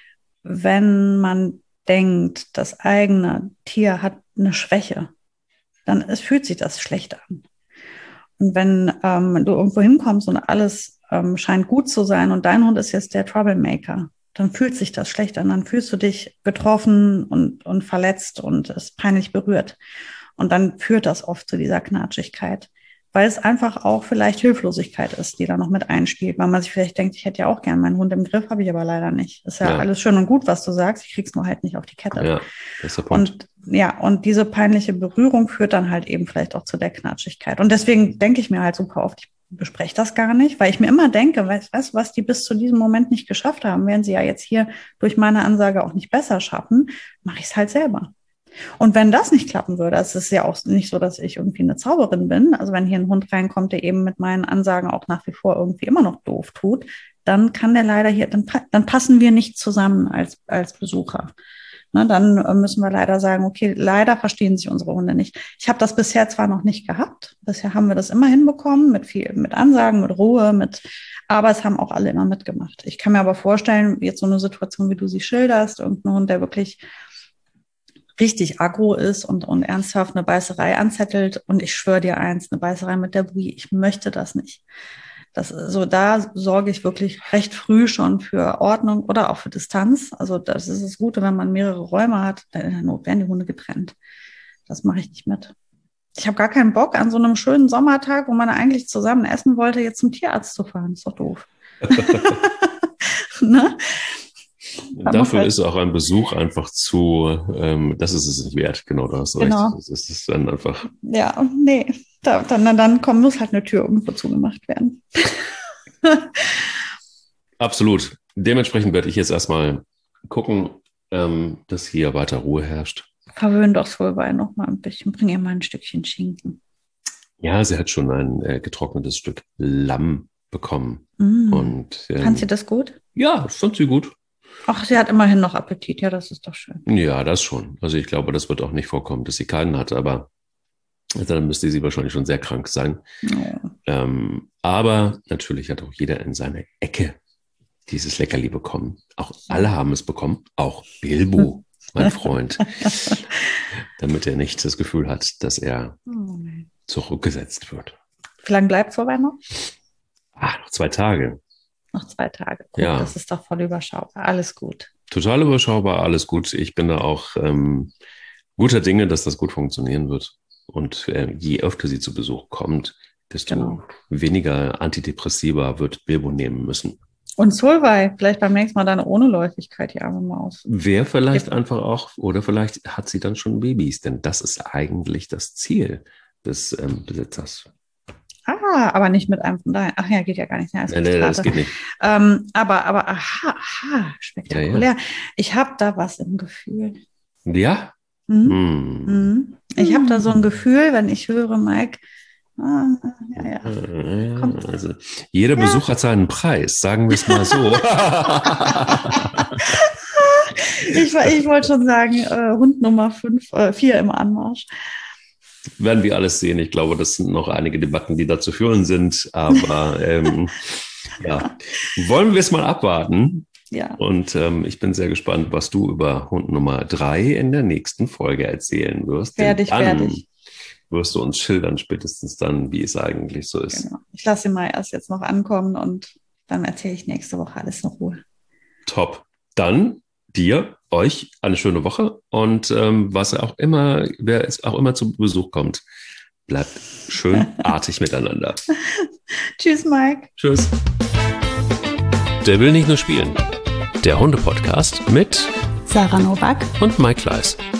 B: Wenn man denkt, das eigene Tier hat eine Schwäche, dann es fühlt sich das schlecht an. Und wenn ähm, du irgendwo hinkommst und alles ähm, scheint gut zu sein und dein Hund ist jetzt der Troublemaker, dann fühlt sich das schlecht an, dann fühlst du dich getroffen und, und verletzt und es peinlich berührt. Und dann führt das oft zu dieser Knatschigkeit, weil es einfach auch vielleicht Hilflosigkeit ist, die da noch mit einspielt, weil man sich vielleicht denkt, ich hätte ja auch gern meinen Hund im Griff, habe ich aber leider nicht. Ist ja, ja alles schön und gut, was du sagst, ich krieg's nur halt nicht auf die Kette.
A: Ja, das ist der Punkt.
B: Und ja, und diese peinliche Berührung führt dann halt eben vielleicht auch zu der Knatschigkeit. Und deswegen denke ich mir halt super oft, ich bespreche das gar nicht, weil ich mir immer denke, weißt du, was die bis zu diesem Moment nicht geschafft haben, werden sie ja jetzt hier durch meine Ansage auch nicht besser schaffen, mache ich es halt selber. Und wenn das nicht klappen würde, es ist ja auch nicht so, dass ich irgendwie eine Zauberin bin, also wenn hier ein Hund reinkommt, der eben mit meinen Ansagen auch nach wie vor irgendwie immer noch doof tut, dann kann der leider hier, dann, dann passen wir nicht zusammen als, als Besucher. Ne, dann müssen wir leider sagen, okay, leider verstehen sich unsere Hunde nicht. Ich habe das bisher zwar noch nicht gehabt, bisher haben wir das immer hinbekommen, mit viel, mit Ansagen, mit Ruhe, mit, aber es haben auch alle immer mitgemacht. Ich kann mir aber vorstellen, jetzt so eine Situation, wie du sie schilderst, irgendein Hund, der wirklich richtig aggro ist und, und ernsthaft eine Beißerei anzettelt, und ich schwöre dir eins, eine Beißerei mit der Brie, ich möchte das nicht. Das, so, da sorge ich wirklich recht früh schon für Ordnung oder auch für Distanz. Also das ist das Gute, wenn man mehrere Räume hat, dann werden die Hunde getrennt. Das mache ich nicht mit. Ich habe gar keinen Bock, an so einem schönen Sommertag, wo man eigentlich zusammen essen wollte, jetzt zum Tierarzt zu fahren. Ist doch doof.
A: Ne? Dafür halt ist auch ein Besuch einfach zu, ähm, das ist es nicht wert, genau, da hast du genau. recht. Das ist es dann einfach.
B: Ja, nee, da, dann, dann kommen, muss halt eine Tür irgendwo zugemacht werden.
A: Absolut. Dementsprechend werde ich jetzt erstmal gucken, ähm, dass hier weiter Ruhe herrscht.
B: Verwöhn doch Solvay noch mal ein bisschen, bring ihr mal ein Stückchen Schinken.
A: Ja, sie hat schon ein äh, getrocknetes Stück Lamm bekommen.
B: Mm.
A: Und, ähm,
B: fand sie das gut?
A: Ja, das fand sie gut.
B: Ach, sie hat immerhin noch Appetit. Ja, das ist doch schön.
A: Ja, das schon. Also ich glaube, das wird auch nicht vorkommen, dass sie keinen hat, aber dann müsste sie wahrscheinlich schon sehr krank sein. Ja. Ähm, aber natürlich hat auch jeder in seiner Ecke dieses Leckerli bekommen. Auch alle haben es bekommen, auch Bilbo, mein Freund, damit er nicht das Gefühl hat, dass er oh, zurückgesetzt wird.
B: Wie lange bleibt es vorbei noch?
A: Ach, noch zwei Tage.
B: Noch zwei Tage. Gut, ja. Das ist doch voll überschaubar. Alles gut.
A: Total überschaubar, alles gut. Ich bin da auch ähm, guter Dinge, dass das gut funktionieren wird. Und äh, je öfter sie zu Besuch kommt, desto genau. weniger Antidepressiva wird Bilbo nehmen müssen.
B: Und Solvay, vielleicht beim nächsten Mal dann ohne Läufigkeit, die arme Maus.
A: Wäre vielleicht Gibt. einfach auch, oder vielleicht hat sie dann schon Babys, denn das ist eigentlich das Ziel des ähm, Besitzers.
B: Ah, aber nicht mit einem von daher. Ach ja, geht ja gar nicht. Ja,
A: nein, nein, das geht nicht.
B: Ähm, aber, aber, aha, aha, spektakulär. Ja, ja. Ich habe da was im Gefühl.
A: Ja?
B: Mhm. Hm. Mhm. Ich habe da so ein Gefühl, wenn ich höre, Mike, ah, ja, ja.
A: Kommt. Also, jeder ja. Besuch hat seinen Preis, sagen wir es mal so.
B: ich ich wollte schon sagen, äh, Hund Nummer fünf, äh, vier im Anmarsch.
A: Werden wir alles sehen. Ich glaube, das sind noch einige Debatten, die da zu führen sind. Aber ähm, ja, wollen wir es mal abwarten.
B: Ja.
A: Und ähm, ich bin sehr gespannt, was du über Hund Nummer drei in der nächsten Folge erzählen wirst.
B: Fertig, fertig.
A: Wirst du uns schildern, spätestens dann, wie es eigentlich so ist.
B: Genau. Ich lasse ihn mal erst jetzt noch ankommen und dann erzähle ich nächste Woche alles in Ruhe.
A: Top. Dann dir, euch eine schöne Woche und ähm, was auch immer, wer es auch immer zu Besuch kommt, bleibt schön artig miteinander.
B: Tschüss, Mike.
A: Tschüss. Der will nicht nur spielen. Der Hunde-Podcast mit
B: Sarah Novak
A: und Mike Kleiss.